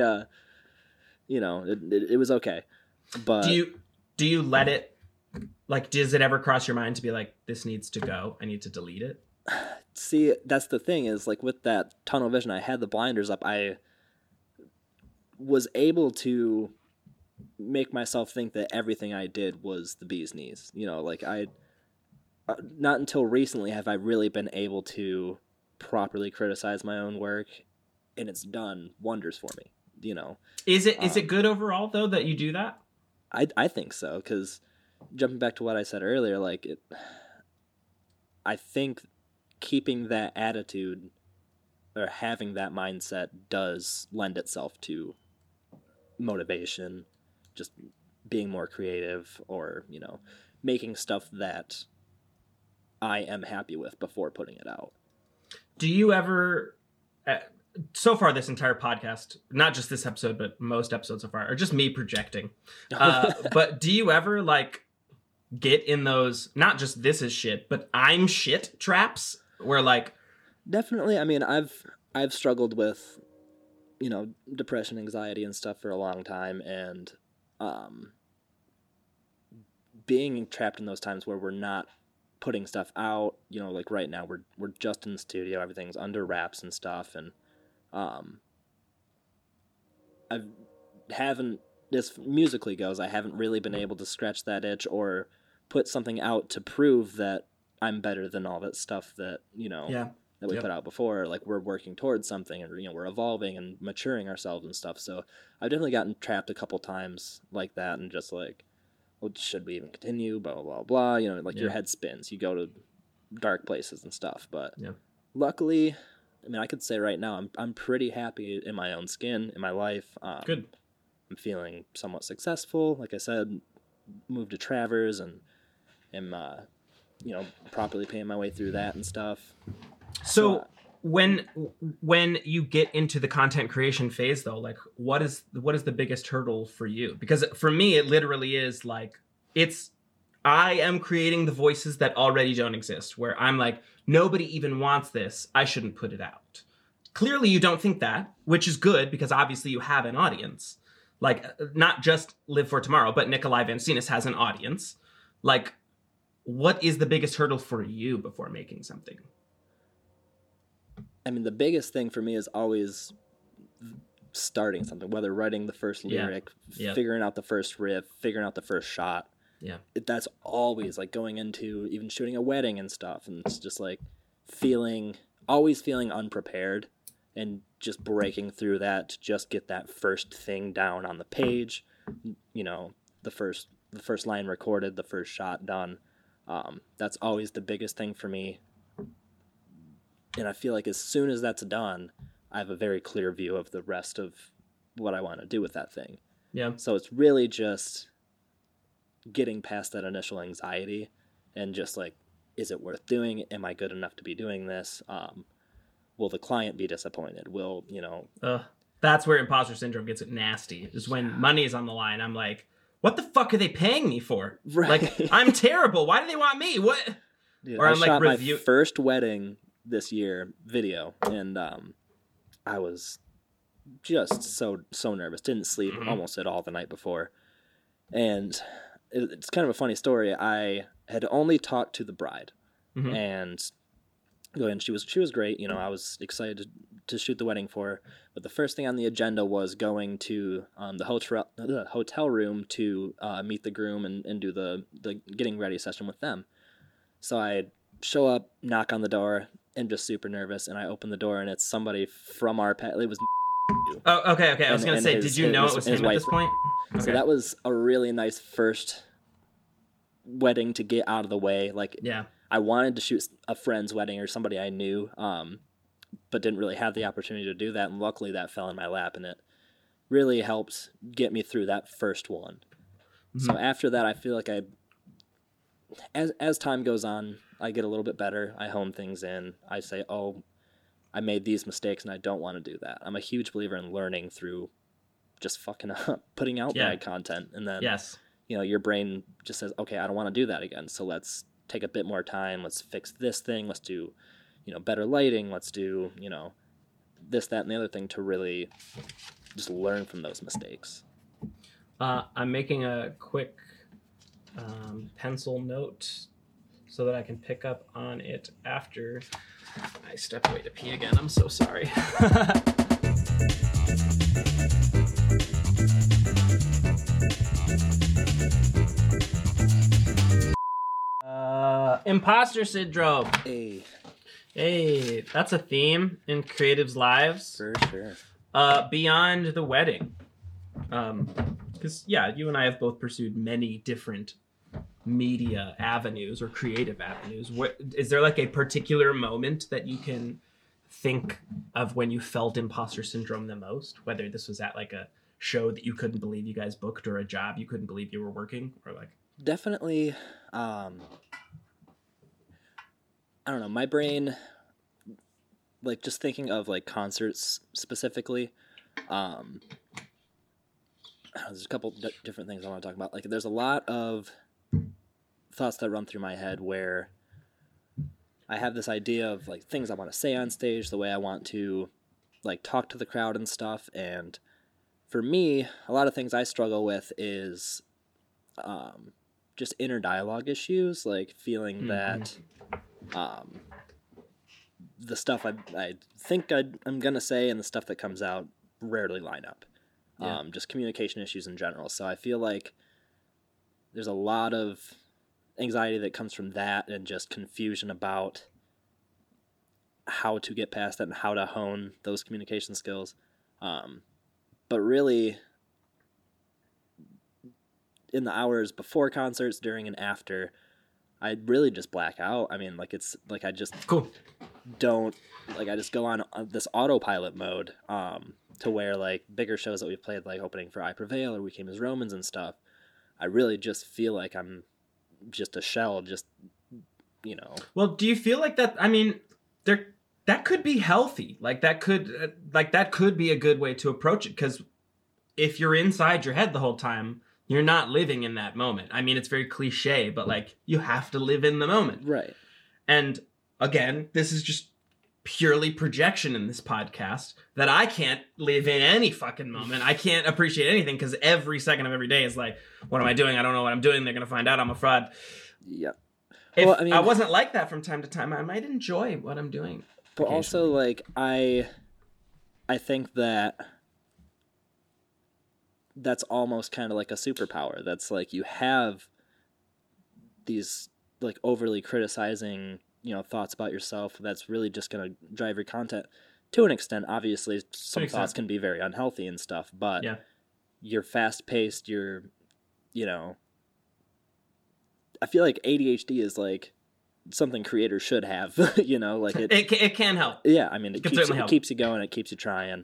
it was okay. But do you let it, like, does it ever cross your mind to be like, this needs to go, I need to delete it? See, that's the thing is, like, with that tunnel vision, I had the blinders up. I was able to make myself think that everything I did was the bee's knees. You know, like, not until recently have I really been able to properly criticize my own work, and it's done wonders for me. You know, is it good overall though that you do that? I think so, because jumping back to what I said earlier, like, I think keeping that attitude or having that mindset does lend itself to motivation, just being more creative, or, you know, making stuff that I am happy with before putting it out. Do you ever, so far this entire podcast, not just this episode, but most episodes so far, are just me projecting. But do you ever, like, get in those, not just this is shit, but I'm shit traps where, like... Definitely. I mean, I've struggled with, you know, depression, anxiety and stuff for a long time, and being trapped in those times where we're not putting stuff out, you know, like right now we're just in the studio, everything's under wraps and stuff, and as musically goes, I haven't really been able to scratch that itch or put something out to prove that I'm better than all that stuff that, you know, that we put out before. Like, we're working towards something, and, you know, we're evolving and maturing ourselves and stuff. So I've definitely gotten trapped a couple times like that, and just like, well, should we even continue? Blah, blah, blah, blah. You know, like, your head spins. You go to dark places and stuff. But luckily, I mean, I could say right now, I'm pretty happy in my own skin, in my life. Good. I'm feeling somewhat successful. Like I said, moved to Travers and am, you know, properly paying my way through that and stuff. So when you get into the content creation phase, though, like, what is the biggest hurdle for you? Because for me, it literally is like, I am creating the voices that already don't exist, where I'm like, nobody even wants this, I shouldn't put it out. Clearly you don't think that, which is good, because obviously you have an audience. Like, not just Live for Tomorrow, but Nikolai Vancenis has an audience. Like, what is the biggest hurdle for you before making something? I mean, the biggest thing for me is always starting something, whether writing the first lyric, figuring out the first riff, figuring out the first shot. Yeah. That's always, like, going into even shooting a wedding and stuff. And it's just like always feeling unprepared and just breaking through that to just get that first thing down on the page. You know, the first line recorded, the first shot done. That's always the biggest thing for me. And I feel like as soon as that's done, I have a very clear view of the rest of what I want to do with that thing. Yeah. So it's really just getting past that initial anxiety and just like, is it worth doing? Am I good enough to be doing this? Will the client be disappointed? Will, you know... That's where imposter syndrome gets nasty. Is when money is on the line. I'm like, what the fuck are they paying me for? Right. Like, I'm terrible. Why do they want me? What? Dude, or I'm shot like, my first wedding this year video, and I was just so nervous. Didn't sleep almost at all the night before. And it's kind of a funny story. I had only talked to the bride, and she was great. You know, I was excited to shoot the wedding for her. But the first thing on the agenda was going to the hotel room to meet the groom and do the getting ready session with them. So I show up, knock on the door, and just super nervous. And I open the door, and it's somebody from our pet. It was. Oh, okay. I was gonna say, did you know it was him at this point? Okay. So that was a really nice first wedding to get out of the way. Like, Yeah. I wanted to shoot a friend's wedding or somebody I knew, but didn't really have the opportunity to do that. And luckily that fell in my lap, and it really helped get me through that first one. Mm-hmm. So after that, I feel like as time goes on, I get a little bit better. I hone things in. I say, oh, I made these mistakes and I don't want to do that. I'm a huge believer in learning through just fucking up, putting out bad content. And then, you know, your brain just says, okay, I don't want to do that again. So let's take a bit more time. Let's fix this thing. Let's do, you know, better lighting. Let's do, you know, this, that, and the other thing to really just learn from those mistakes. I'm making a quick pencil note so that I can pick up on it after I step away to pee again. I'm so sorry. Imposter syndrome. Hey, that's a theme in creatives' lives. For sure. Beyond the wedding. Because, you and I have both pursued many different media avenues or creative avenues. Is there like a particular moment that you can think of when you felt imposter syndrome the most? Whether this was at like a show that you couldn't believe you guys booked, or a job you couldn't believe you were working, or like... Definitely, I don't know, my brain, like, just thinking of, like, concerts specifically, there's a couple different things I want to talk about. Like, there's a lot of thoughts that run through my head where I have this idea of, like, things I want to say on stage, the way I want to, like, talk to the crowd and stuff, and for me, a lot of things I struggle with is, just inner dialogue issues, like, feeling that... the stuff I think I'm going to say and the stuff that comes out rarely line up. Just communication issues in general. So I feel like there's a lot of anxiety that comes from that, and just confusion about how to get past that and how to hone those communication skills. But really, in the hours before concerts, during and after, I really just black out. I mean, like, it's like I just don't, like, I just go on this autopilot mode, to where, like, bigger shows that we've played, like opening for I Prevail or We Came as Romans and stuff, I really just feel like I'm just a shell, just, you know. Well, do you feel like that? I mean, that could be healthy. Like, that could be a good way to approach it, because if you're inside your head the whole time, you're not living in that moment. I mean, it's very cliche, but, like, you have to live in the moment. Right. And again, this is just purely projection in this podcast, that I can't live in any fucking moment. I can't appreciate anything, because every second of every day is like, what am I doing? I don't know what I'm doing. They're going to find out I'm a fraud. Yeah. If I wasn't like that from time to time, I might enjoy what I'm doing. But also, like, I think that that's almost kind of like a superpower. That's like, you have these, like, overly criticizing, you know, thoughts about yourself. That's really just going to drive your content to an extent. Obviously, some thoughts can be very unhealthy and stuff, but you're fast paced. You're, you know, I feel like ADHD is like something creators should have, you know, like it can help. Yeah. I mean, it keeps you going. It keeps you trying.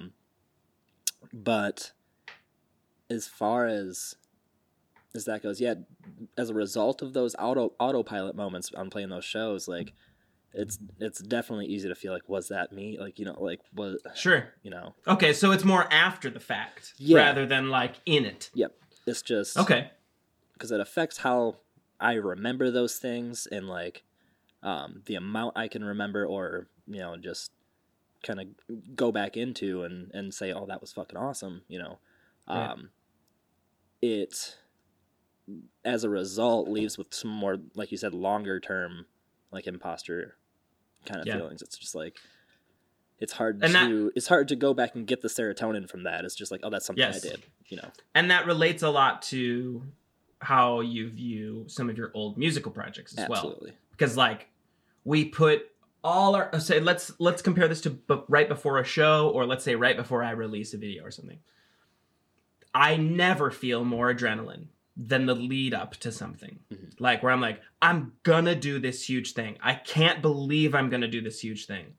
But as far as that goes, as a result of those autopilot moments on playing those shows, like, it's definitely easy to feel like, was that me? Like, you know, like, was... Sure. You know. Okay, so it's more after the fact rather than, like, in it. Yep. It's just... Okay. Because it affects how I remember those things, and, like, the amount I can remember, or, you know, just kind of go back into and say, oh, that was fucking awesome, you know. Right. It, as a result, leaves with some more, like you said, longer term, like, imposter kind of feelings. It's just like, it's hard to go back and get the serotonin from that. It's just like, oh, that's something I did, you know. And that relates a lot to how you view some of your old musical projects as well. Absolutely. Because, like, we put all our, say, let's compare this to right before a show, or let's say right before I release a video or something. I never feel more adrenaline than the lead up to something. Like where I'm like, I'm gonna do this huge thing. I can't believe I'm gonna do this huge thing.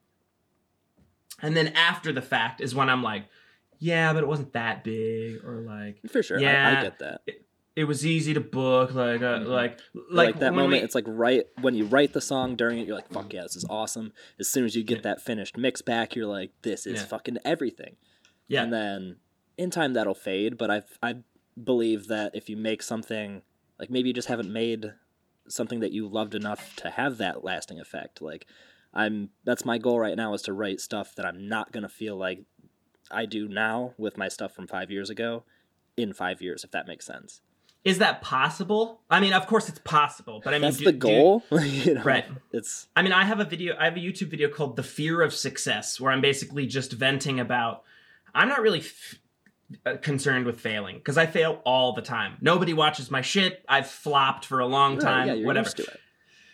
And then after the fact is when I'm like, yeah, but it wasn't that big, or like, for sure, yeah, I get that. It was easy to book, like that moment. It's like right when you write the song, during it, you're like, fuck yeah, this is awesome. As soon as you get that finished mix back, you're like, this is fucking everything. Yeah. And then in time that'll fade, but I believe that if you make something, like maybe you just haven't made something that you loved enough to have that lasting effect. Like that's my goal right now, is to write stuff that I'm not going to feel like I do now with my stuff from 5 years ago in 5 years, if that makes sense. Is that possible? I mean, of course it's possible, but I mean, that's the goal. Right. I mean, I have a YouTube video called The Fear of Success, where I'm basically just venting about, I'm not really concerned with failing, because I fail all the time. Nobody watches my shit. I've flopped for a long time, you're whatever. Used to it.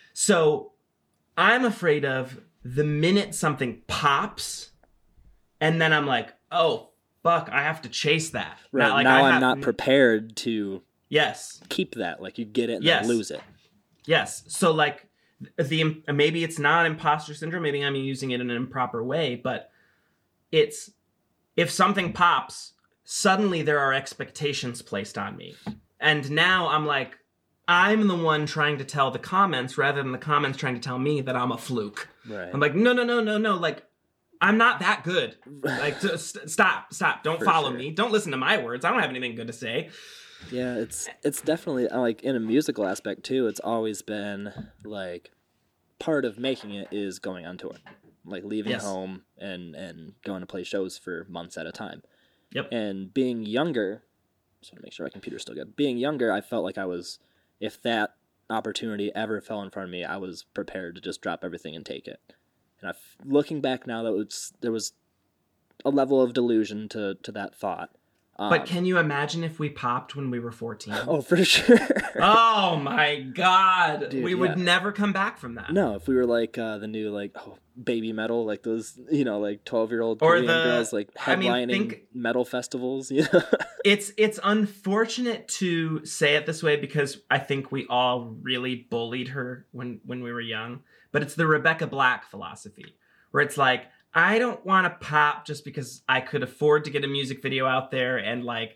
So I'm afraid of the minute something pops, and then I'm like, oh, fuck, I have to chase that. Right. Now I'm not prepared to keep that. Like, you get it and then lose it. Yes. So, like, maybe it's not imposter syndrome. Maybe I'm using it in an improper way, but it's, if something pops, suddenly there are expectations placed on me. And now I'm like, I'm the one trying to tell the comments rather than the comments trying to tell me that I'm a fluke. Right. I'm like, no. Like, I'm not that good. Like, stop. Don't follow me. Don't listen to my words. I don't have anything good to say. Yeah, it's definitely, like, in a musical aspect too, it's always been like part of making it is going on tour. Like leaving home and going to play shows for months at a time. Yep. And being younger, just want to make sure my computer's still good. Being younger, I felt like if that opportunity ever fell in front of me, I was prepared to just drop everything and take it. And looking back now, there was a level of delusion to that thought. But can you imagine if we popped when we were 14? Oh, for sure. Oh my God. Dude, we would never come back from that. No, if we were like the new, like, baby metal, like those, like 12-year-old Korean girls, like headlining metal festivals. It's unfortunate to say it this way, because I think we all really bullied her when we were young. But it's the Rebecca Black philosophy, where it's like, I don't want to pop just because I could afford to get a music video out there and, like,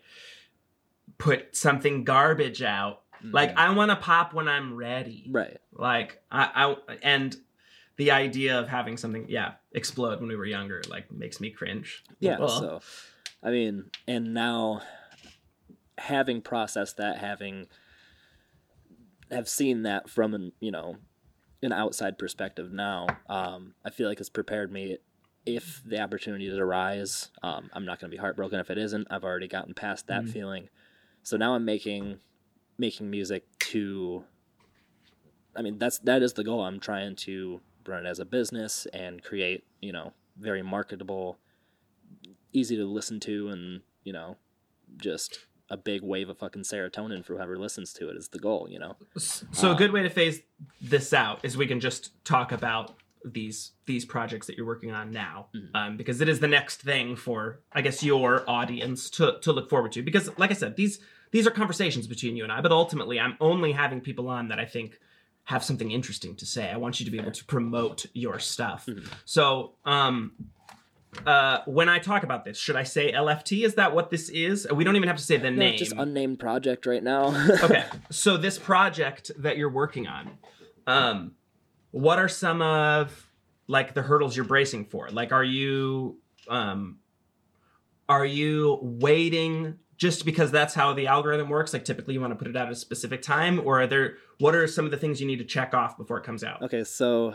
put something garbage out. Mm-hmm. Like, I want to pop when I'm ready. Right. Like, and the idea of having something, explode when we were younger, like, makes me cringe. Yeah, so, I mean, and now, having processed that, have seen that from an outside perspective now, I feel like it's prepared me. If the opportunity to arise, I'm not going to be heartbroken if it isn't. I've already gotten past that feeling. So now I'm making music to, I mean, that is the goal. I'm trying to run it as a business and create, very marketable, easy to listen to, and, just a big wave of fucking serotonin for whoever listens to it is the goal, So a good way to phase this out is we can just talk about these projects that you're working on now, because it is the next thing for, I guess, your audience to look forward to. Because, like I said, these are conversations between you and I, but ultimately I'm only having people on that I think have something interesting to say. I want you to be able to promote your stuff. Mm-hmm. So when I talk about this, should I say LFT? Is that what this is? We don't even have to say the name. It's just unnamed project right now. Okay, so this project that you're working on, what are some of, like, the hurdles you're bracing for? Like, are you waiting just because that's how the algorithm works? Like, typically you want to put it out at a specific time, or what are some of the things you need to check off before it comes out? Okay, so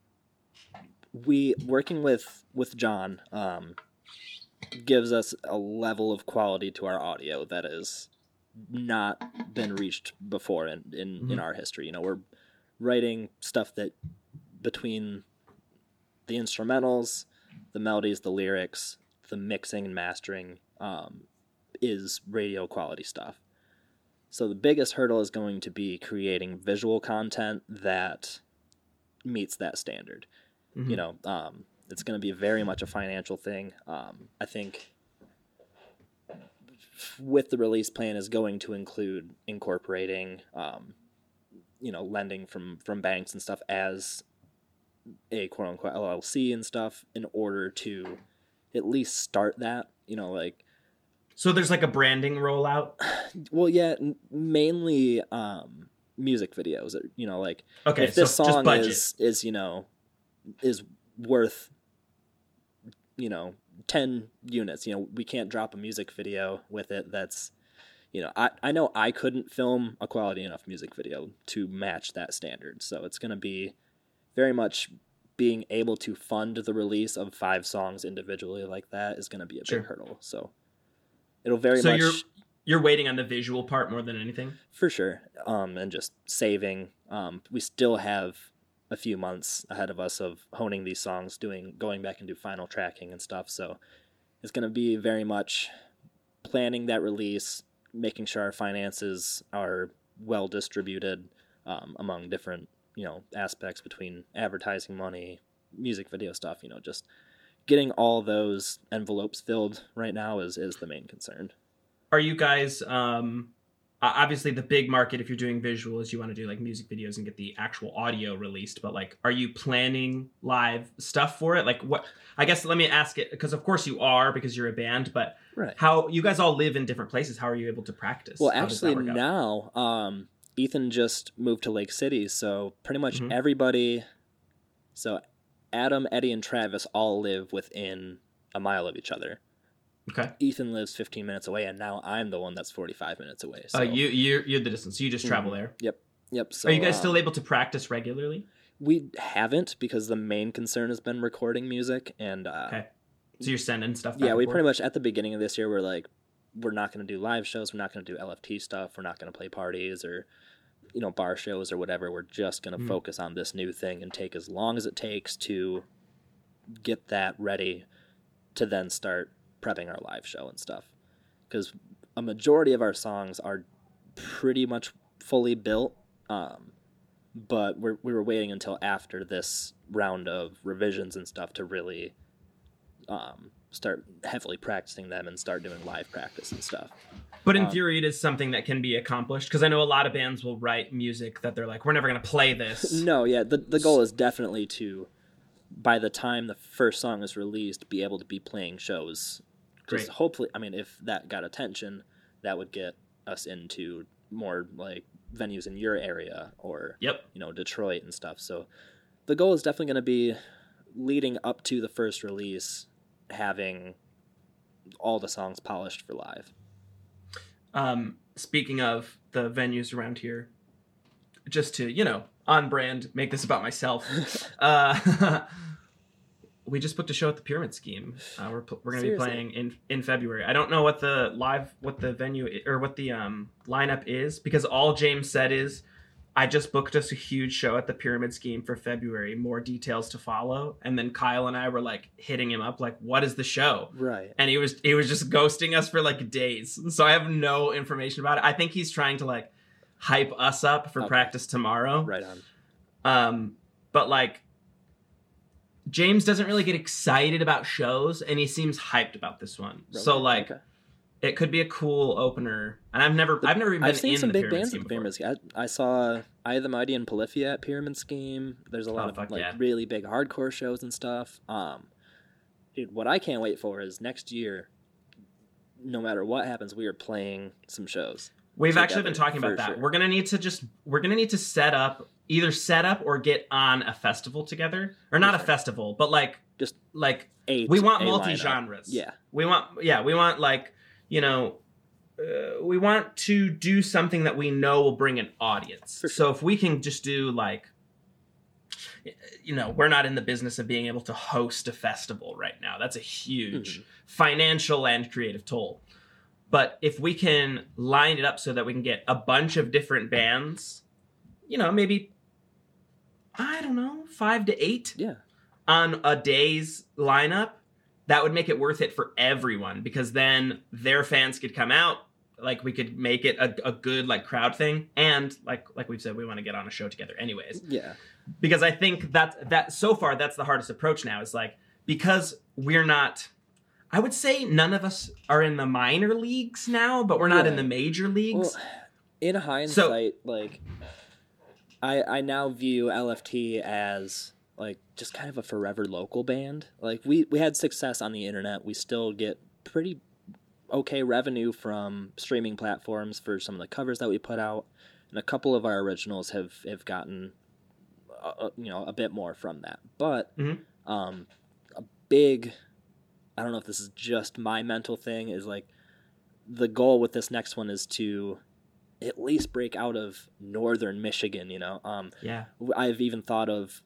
working with John gives us a level of quality to our audio that has not been reached before in our history. We're writing stuff that, between the instrumentals, the melodies, the lyrics, the mixing and mastering, is radio quality stuff. So the biggest hurdle is going to be creating visual content that meets that standard. Mm-hmm. It's going to be very much a financial thing. I think with the release plan is going to include incorporating, lending from banks and stuff as a quote unquote LLC and stuff in order to at least start that, So there's like a branding rollout? Well, yeah, mainly music videos. Okay, if this so song just is worth 10 units, we can't drop a music video with it that's, I know I couldn't film a quality enough music video to match that standard. So it's going to be very much being able to fund the release of 5 songs individually like that is going to be a big hurdle. So it'll very much... You're waiting on the visual part more than anything? For sure. And just saving. We still have a few months ahead of us of honing these songs, going back and do final tracking and stuff. So it's going to be very much planning that release, making sure our finances are well distributed among different, aspects between advertising money, music video stuff, just getting all those envelopes filled right now is the main concern. Are you guys, obviously the big market if you're doing visual is you want to do like music videos and get the actual audio released, but like, are you planning live stuff for it? Like what, I guess let me ask it, because of course you are because you're a band, but right. How, you guys all live in different places. How are you able to practice? Well, actually now, Ethan just moved to Lake City, so pretty much everybody, so Adam, Eddie, and Travis all live within a mile of each other. Okay. Ethan lives 15 minutes away, and now I'm the one that's 45 minutes away. So you're the distance. So you just travel there. Yep. So, are you guys still able to practice regularly? We haven't, because the main concern has been recording music, and okay. So you're sending stuff. Yeah, we pretty much at the beginning of this year we're like, we're not going to do live shows, we're not going to do LFT stuff, we're not going to play parties or bar shows or whatever. We're just going to focus on this new thing and take as long as it takes to get that ready to then start prepping our live show and stuff, because a majority of our songs are pretty much fully built, but we were waiting until after this round of revisions and stuff to really start heavily practicing them and start doing live practice and stuff. But in theory, it is something that can be accomplished, because I know a lot of bands will write music that they're like, we're never going to play this. No, yeah, the goal is definitely to, by the time the first song is released, be able to be playing shows. Great. Hopefully, I mean, if that got attention, that would get us into more like venues in your area or Detroit and stuff. So the goal is definitely going to be leading up to the first release, having all the songs polished for live. Speaking of the venues around here, just to, on brand, make this about myself. We just booked a show at the Pyramid Scheme. We're going to be playing in February. I don't know what the venue or what the lineup is, because all James said is, I just booked us a huge show at the Pyramid Scheme for February. More details to follow. And then Kyle and I were like hitting him up, like, what is the show? Right. And he was just ghosting us for like days. So I have no information about it. I think he's trying to like hype us up for practice tomorrow. Right on. But like, James doesn't really get excited about shows, and he seems hyped about this one. Really? So like, it could be a cool opener. And I've never even been seen in some the big Pyramid bands Scheme at the Pyramid Scheme. I saw Eye of the Mighty and Polyphia at Pyramid Scheme. There's a lot of really big hardcore shows and stuff. Dude, what I can't wait for is next year, no matter what happens, we are playing some shows. We've actually been talking about that. Sure. We're gonna need to set up or get on a festival together, or not a festival, but like just like we want multi-genres. Yeah, we want like we want to do something that we know will bring an audience. Sure. So if we can just do like, we're not in the business of being able to host a festival right now. That's a huge financial and creative toll. But if we can line it up so that we can get a bunch of different bands, maybe, I don't know, 5 to 8 on a day's lineup, that would make it worth it for everyone, because then their fans could come out. Like, we could make it a good like crowd thing. And like we've said, we want to get on a show together anyways. Yeah. Because I think that so far, that's the hardest approach now, is like, because we're not, I would say none of us are in the minor leagues now, but we're not in the major leagues. Well, in hindsight, like, I now view LFT as, like, just kind of a forever local band. Like, we had success on the internet. We still get pretty okay revenue from streaming platforms for some of the covers that we put out, and a couple of our originals have gotten a bit more from that. But a big, I don't know if this is just my mental thing, is like the goal with this next one is to at least break out of northern Michigan. I've even thought of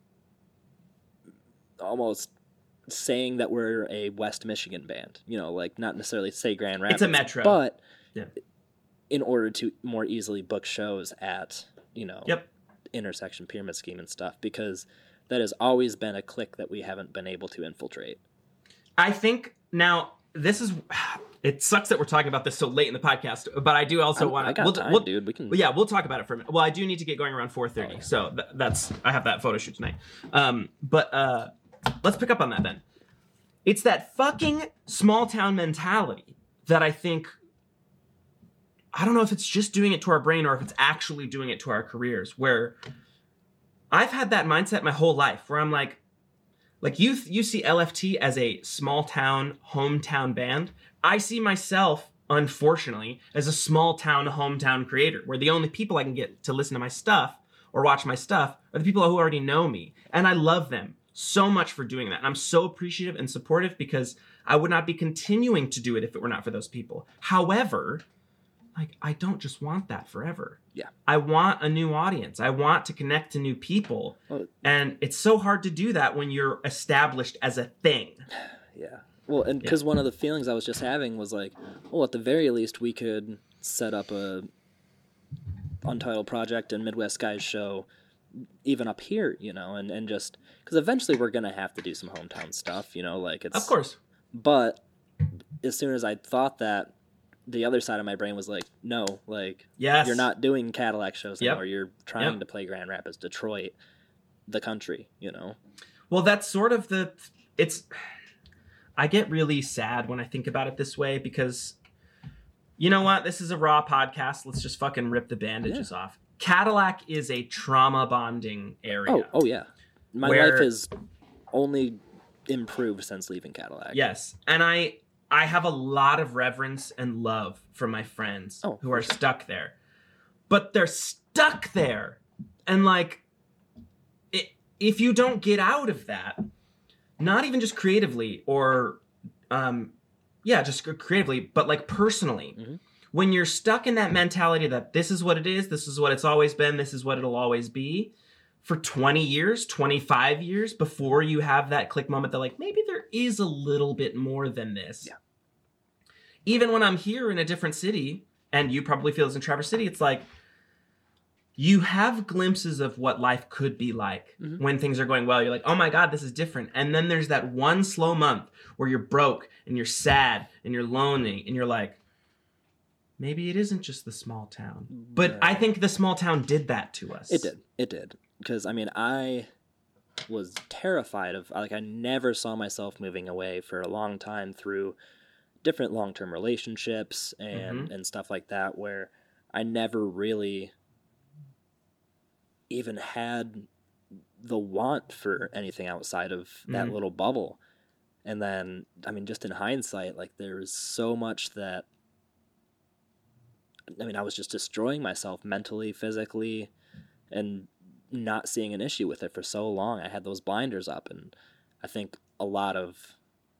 almost saying that we're a West Michigan band, like not necessarily say Grand Rapids. It's a metro. But in order to more easily book shows at, Intersection, Pyramid Scheme and stuff, because that has always been a clique that we haven't been able to infiltrate. I think now it sucks that we're talking about this so late in the podcast, but I do also want to, dude. We can. We'll talk about it for a minute. Well, I do need to get going around 4:30. So I have that photo shoot tonight. But let's pick up on that then. It's that fucking small town mentality that I think, I don't know if it's just doing it to our brain or if it's actually doing it to our careers, where I've had that mindset my whole life where I'm like you see LFT as a small town, hometown band. I see myself, unfortunately, as a small town, hometown creator, where the only people I can get to listen to my stuff or watch my stuff are the people who already know me. And I love them so much for doing that. And I'm so appreciative and supportive because I would not be continuing to do it if it were not for those people. However, I don't just want that forever. Yeah. I want a new audience. I want to connect to new people. And it's so hard to do that when you're established as a thing. Yeah. Well, and because one of the feelings I was just having was like, well, at the very least, we could set up a Untitled Project and Midwest Skies show even up here, and just because eventually we're going to have to do some hometown stuff, it's... Of course. But as soon as I thought that, the other side of my brain was like, no, you're not doing Cadillac shows anymore. You're trying to play Grand Rapids, Detroit, the country, Well, that's sort of I get really sad when I think about it this way because, you know what? This is a raw podcast. Let's just fucking rip the bandages off. Cadillac is a trauma bonding area. Oh yeah. My life has only improved since leaving Cadillac. Yes. And I have a lot of reverence and love for my friends who are stuck there. But they're stuck there. And if you don't get out of that, not even just creatively or, just creatively, but personally, when you're stuck in that mentality that this is what it is, this is what it's always been, this is what it'll always be, for 20 years, 25 years before you have that click moment that maybe there is a little bit more than this. Yeah. Even when I'm here in a different city, and you probably feel this in Traverse City, it's like you have glimpses of what life could be like when things are going well. You're like, oh my God, this is different. And then there's that one slow month where you're broke and you're sad and you're lonely and you're like, maybe it isn't just the small town. But I think the small town did that to us. It did. Because, I was terrified of, I never saw myself moving away for a long time through different long-term relationships and stuff like that, where I never really even had the want for anything outside of that little bubble. And then, just in hindsight, there was so much that, I was just destroying myself mentally, physically, and not seeing an issue with it for so long. I had those blinders up, and I think a lot of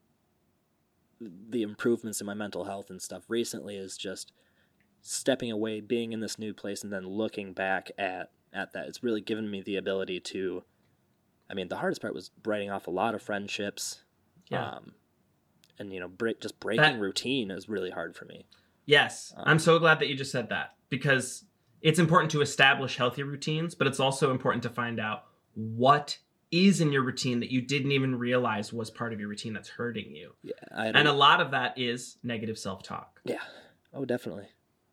the improvements in my mental health and stuff recently is just stepping away, being in this new place, and then looking back at that. It's really given me the ability to, the hardest part was writing off a lot of friendships. Yeah. And, breaking routine is really hard for me. Yes. I'm so glad that you just said that, because it's important to establish healthy routines, but it's also important to find out what is in your routine that you didn't even realize was part of your routine that's hurting you. Yeah, and a lot of that is negative self-talk. Yeah. Oh, definitely.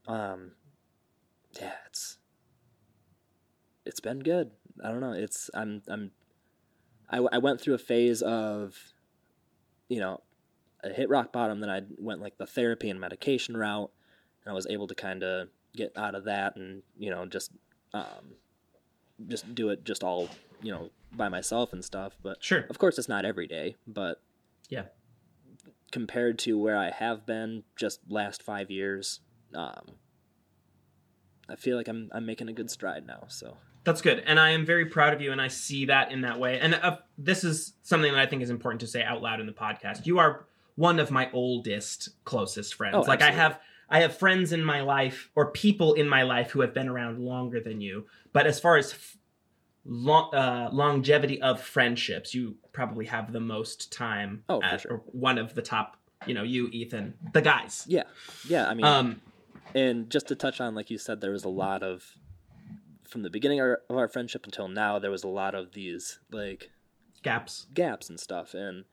It's been good. I don't know. I went through a phase of, hit rock bottom, then I went like the therapy and medication route, and I was able to kind of get out of that and, you know, just do it just all, you know, by myself and stuff. But sure, of course it's not every day, but yeah, compared to where I have been just last 5 years, I feel like I'm making a good stride now. So that's good, and I am very proud of you, and I see that in that way. And this is something that I think is important to say out loud in the podcast. You are one of my oldest, closest friends. Oh, like absolutely. I have friends in my life or people in my life who have been around longer than you. But as far as longevity of friendships, you probably have the most time. Oh, for sure. Or one of the top, you know, you, Ethan, the guys. Yeah. I mean, and just to touch on, like you said, there was a lot of, from the beginning of our friendship until now, there was a lot of these like gaps and stuff. And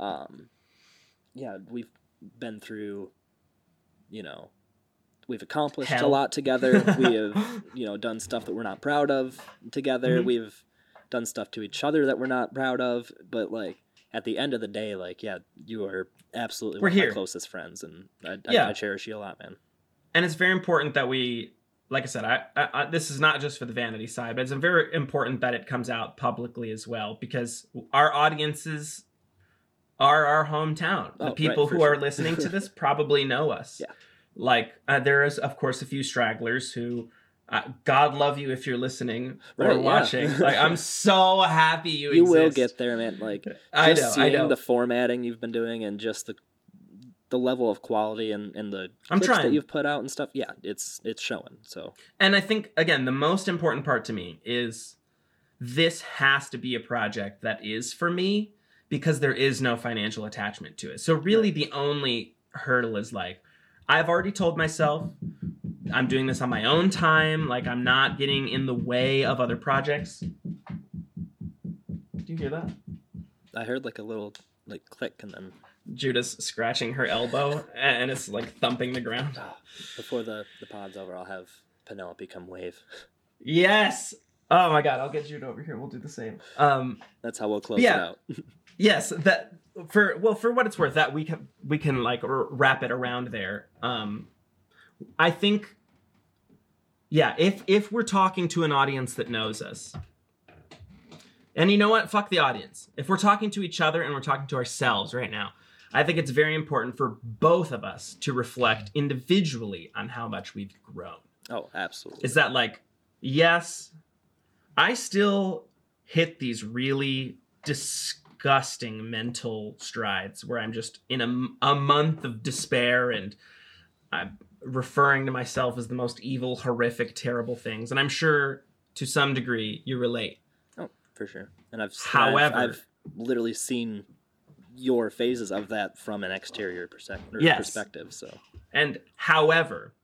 yeah, we've been through, you know, we've accomplished Hell. a lot together. We have, you know, done stuff that we're not proud of together. Mm-hmm. We've done stuff to each other that we're not proud of. But like at the end of the day, like, yeah, you are absolutely one of my closest friends, and I cherish you a lot, man. And it's very important that we, like I said, I this is not just for the vanity side, but it's very important that it comes out publicly as well, because our audiences are our hometown. The people who are listening to this probably know us. Yeah. Like, there is, of course, a few stragglers who, God love you if you're listening or watching. Like, I'm so happy you exist. Will get there, man. Like, seeing the formatting you've been doing and just the level of quality and the clips that you've put out and stuff, yeah, it's showing. So, and I think, again, the most important part to me is this has to be a project that is for me, because there is no financial attachment to it. So really the only hurdle is like, I've already told myself I'm doing this on my own time. Like, I'm not getting in the way of other projects. Do you hear that? I heard like a little like click, and then Judah's scratching her elbow and it's like thumping the ground. Before the pod's over, I'll have Penelope come wave. Yes. Oh my God. I'll get Judah over here. We'll do the same. That's how we'll close it out. Yes, that for what it's worth, that we can like wrap it around there. I think, yeah, if we're talking to an audience that knows us, and you know what, fuck the audience. If we're talking to each other and we're talking to ourselves right now, I think it's very important for both of us to reflect individually on how much we've grown. Oh, absolutely. Is that like, yes, I still hit these really disgusting mental strides where I'm just in a month of despair, and I'm referring to myself as the most evil, horrific, terrible things. And I'm sure to some degree you relate. Oh, for sure. And I've literally seen your phases of that from an exterior perspective. So, and however,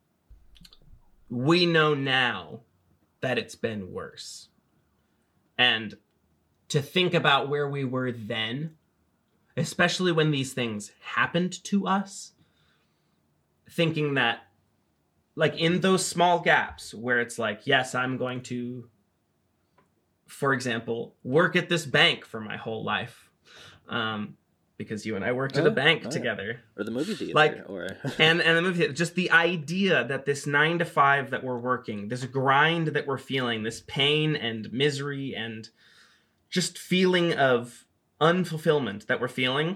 we know now that it's been worse. And to think about where we were then, especially when these things happened to us, thinking that, like, in those small gaps where it's like, yes, I'm going to, for example, work at this bank for my whole life, because you and I worked at a bank together. Or the movie theater. Like, or and the movie theater. Just the idea that this 9 to 5 that we're working, this grind that we're feeling, this pain and misery and just feeling of unfulfillment that we're feeling,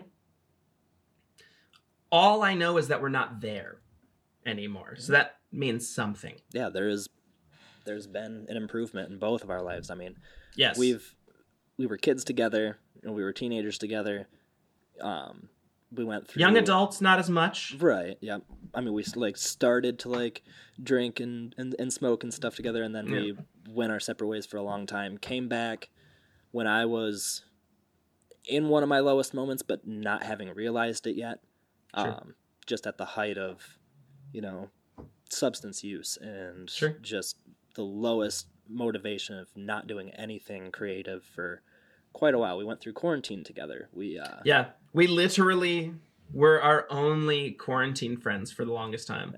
all I know is that we're not there anymore. So that means something. Yeah, there's been an improvement in both of our lives. I mean, yes, we were kids together, and we were teenagers together. We went through young adults, not as much. Right. Yeah. I mean, we like started to like drink and smoke and stuff together, and then we went our separate ways for a long time. Came back when I was in one of my lowest moments, but not having realized it yet. Sure. Just at the height of, substance use and just the lowest motivation of not doing anything creative for quite a while. We went through quarantine together. We literally were our only quarantine friends for the longest time. Yeah.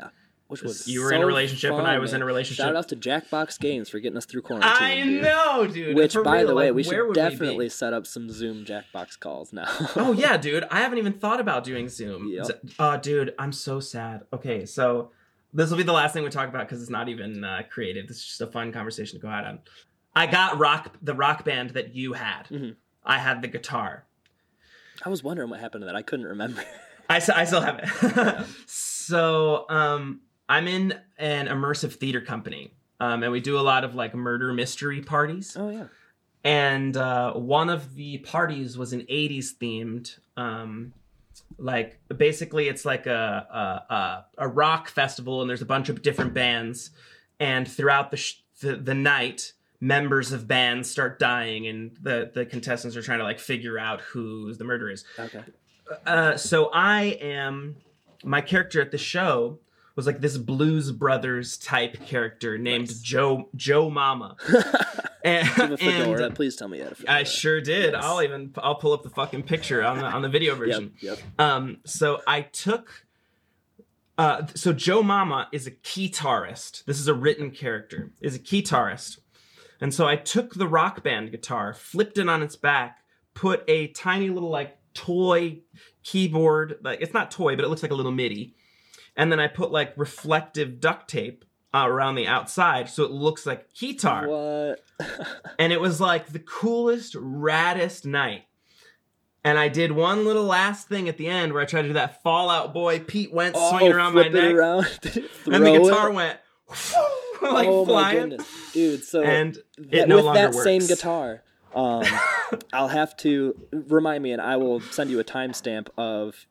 Which was you were in a relationship fun, and I was man. in a relationship. Shout out to Jackbox Games for getting us through quarantine. I know, dude. Which, for by real, the way, like, we should definitely we set up some Zoom Jackbox calls now. Oh yeah, dude. I haven't even thought about doing Zoom. Yep. Dude, I'm so sad. Okay, so this will be the last thing we talk about because it's not even creative. This is just a fun conversation to go out on. I got the rock band that you had. Mm-hmm. I had the guitar. I was wondering what happened to that. I couldn't remember. I still have it. So I'm in an immersive theater company, and we do a lot of like murder mystery parties. Oh yeah. And one of the parties was an 80s themed, like basically it's like a rock festival, and there's a bunch of different bands, and throughout the night, members of bands start dying, and the contestants are trying to like figure out who the murderer is. Okay. So my character at the show was like this Blues Brothers type character named Joe Mama. and please tell me you had a fedora. I sure did. Yes. I'll pull up the fucking picture on the video version. Yep. So I took so Joe Mama is a guitarist. This is a written character. Is a guitarist. And so I took the Rock Band guitar, flipped it on its back, put a tiny little like toy keyboard, like it's not toy, but it looks like a little MIDI. And then I put like reflective duct tape around the outside so it looks like guitar. What? And it was like the coolest, raddest night. And I did one little last thing at the end where I tried to do that Fall Out Boy Pete Wentz swinging around my neck. Around. And the guitar went like oh flying. My goodness. Dude, so and it no with longer that works. same guitar, I'll have to remind me, and I will send you a timestamp of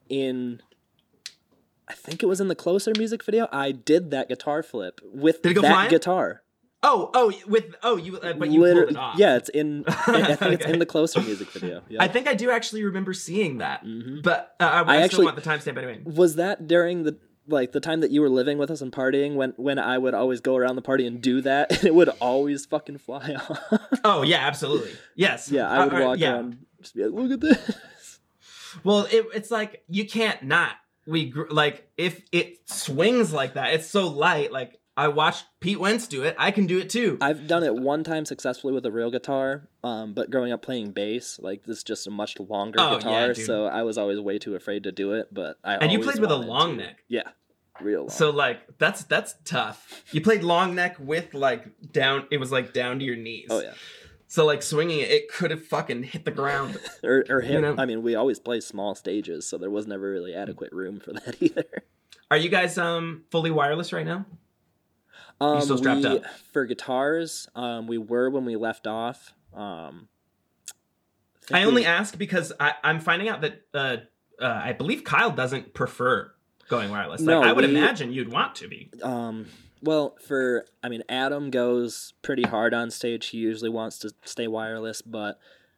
I think it was in the Closer music video. I did that guitar flip with that flying? guitar. But you pulled it off. Yeah, it's in. I think it's in the Closer music video. Yep. I think I do actually remember seeing that, mm-hmm. but I actually want the timestamp anyway. Was that during the time that you were living with us and partying when I would always go around the party and do that, and it would always fucking fly off? Oh yeah, absolutely. Yes. Yeah, I would walk around and just be like, look at this. Well, it's like you can't not. If it swings like that, it's so light. Like I watched Pete Wentz do it, I can do it too. I've done it one time successfully with a real guitar, but growing up playing bass, like this is just a much longer guitar, so I was always way too afraid to do it. But and you played with a long neck, yeah, real long. So like that's tough. You played long neck with like down. It was like down to your knees. Oh yeah. So like swinging it could have fucking hit the ground or hit. You know? I mean, we always play small stages, so there was never really adequate room for that either. Are you guys fully wireless right now? You still strapped up? For guitars, we were when we left off. I only ask because I'm finding out that I believe Kyle doesn't prefer going wireless. Like, no, I would imagine you'd want to be. Well, Adam goes pretty hard on stage. He usually wants to stay wireless, but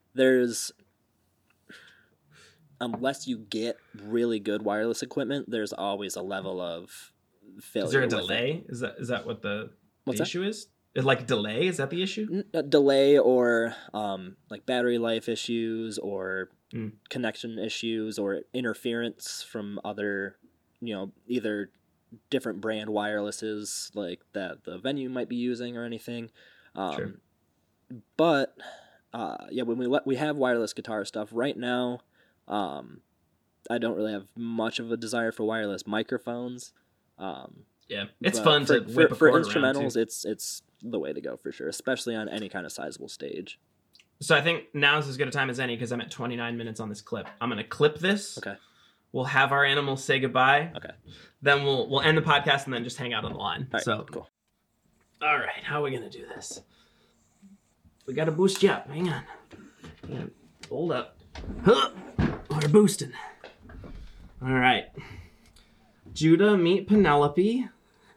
unless you get really good wireless equipment, there's always a level of failure. Is there a delay? Is that what the issue is? Like delay? Is that the issue? Delay or like battery life issues or connection issues or interference from other, either different brand wirelesses like that the venue might be using or anything. Sure. But when we have wireless guitar stuff right now, I don't really have much of a desire for wireless microphones. It's fun to whip a for cord instrumentals. around too. It's the way to go for sure, especially on any kind of sizable stage. So I think now's as good a time as any because I'm at 29 minutes on this clip. I'm gonna clip this. Okay. We'll have our animals say goodbye. Okay. Then we'll end the podcast and then just hang out on the line. All right, so cool. All right, how are we gonna do this? We gotta boost you up. Hang on. Hold up. We're boosting. All right. Judah, meet Penelope.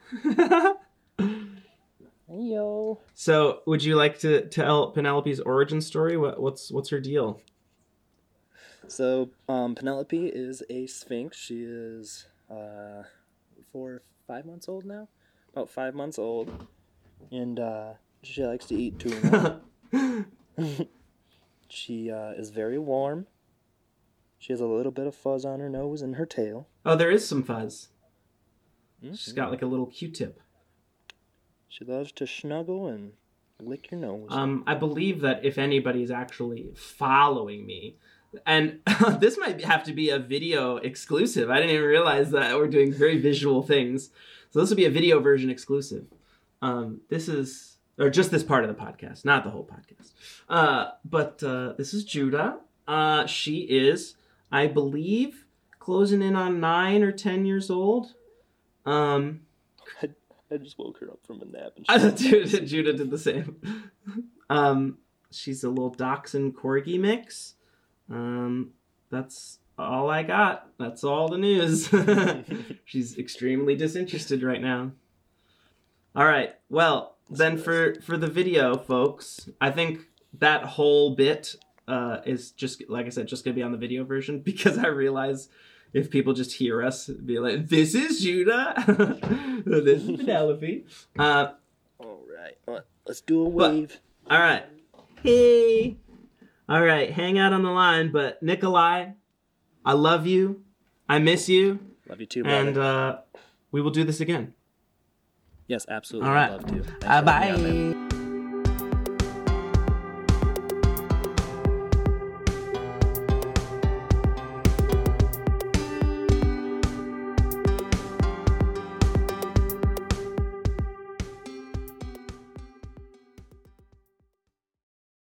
Heyo. So, would you like to tell Penelope's origin story? What's her deal? So, Penelope is a Sphinx. She is 4 or 5 months old now. About 5 months old. And she likes to eat tuna. She is very warm. She has a little bit of fuzz on her nose and her tail. Oh, there is some fuzz. She's got like a little Q-tip. She loves to snuggle and lick your nose. I believe that if anybody's actually following me, and this might have to be a video exclusive. I didn't even realize that we're doing very visual things. So this will be a video version exclusive. This is, or just this part of the podcast, not the whole podcast. But this is Judah. She is, I believe, closing in on 9 or 10 years old. I just woke her up from a nap. And Judah did the same. She's a little Dachshund Corgi mix. That's all I got. That's all the news. She's extremely disinterested right now. All right. Well, then for the video, folks, I think that whole bit is just, like I said, just going to be on the video version, because I realize if people just hear us be like, this is Judah, this is Penelope. All right. Let's do a wave. All right. Hey. All right. Hang out on the line. But Nikolai, I love you. I miss you. Love you too, brother. And we will do this again. Yes, absolutely. All right. I'd love to. Bye.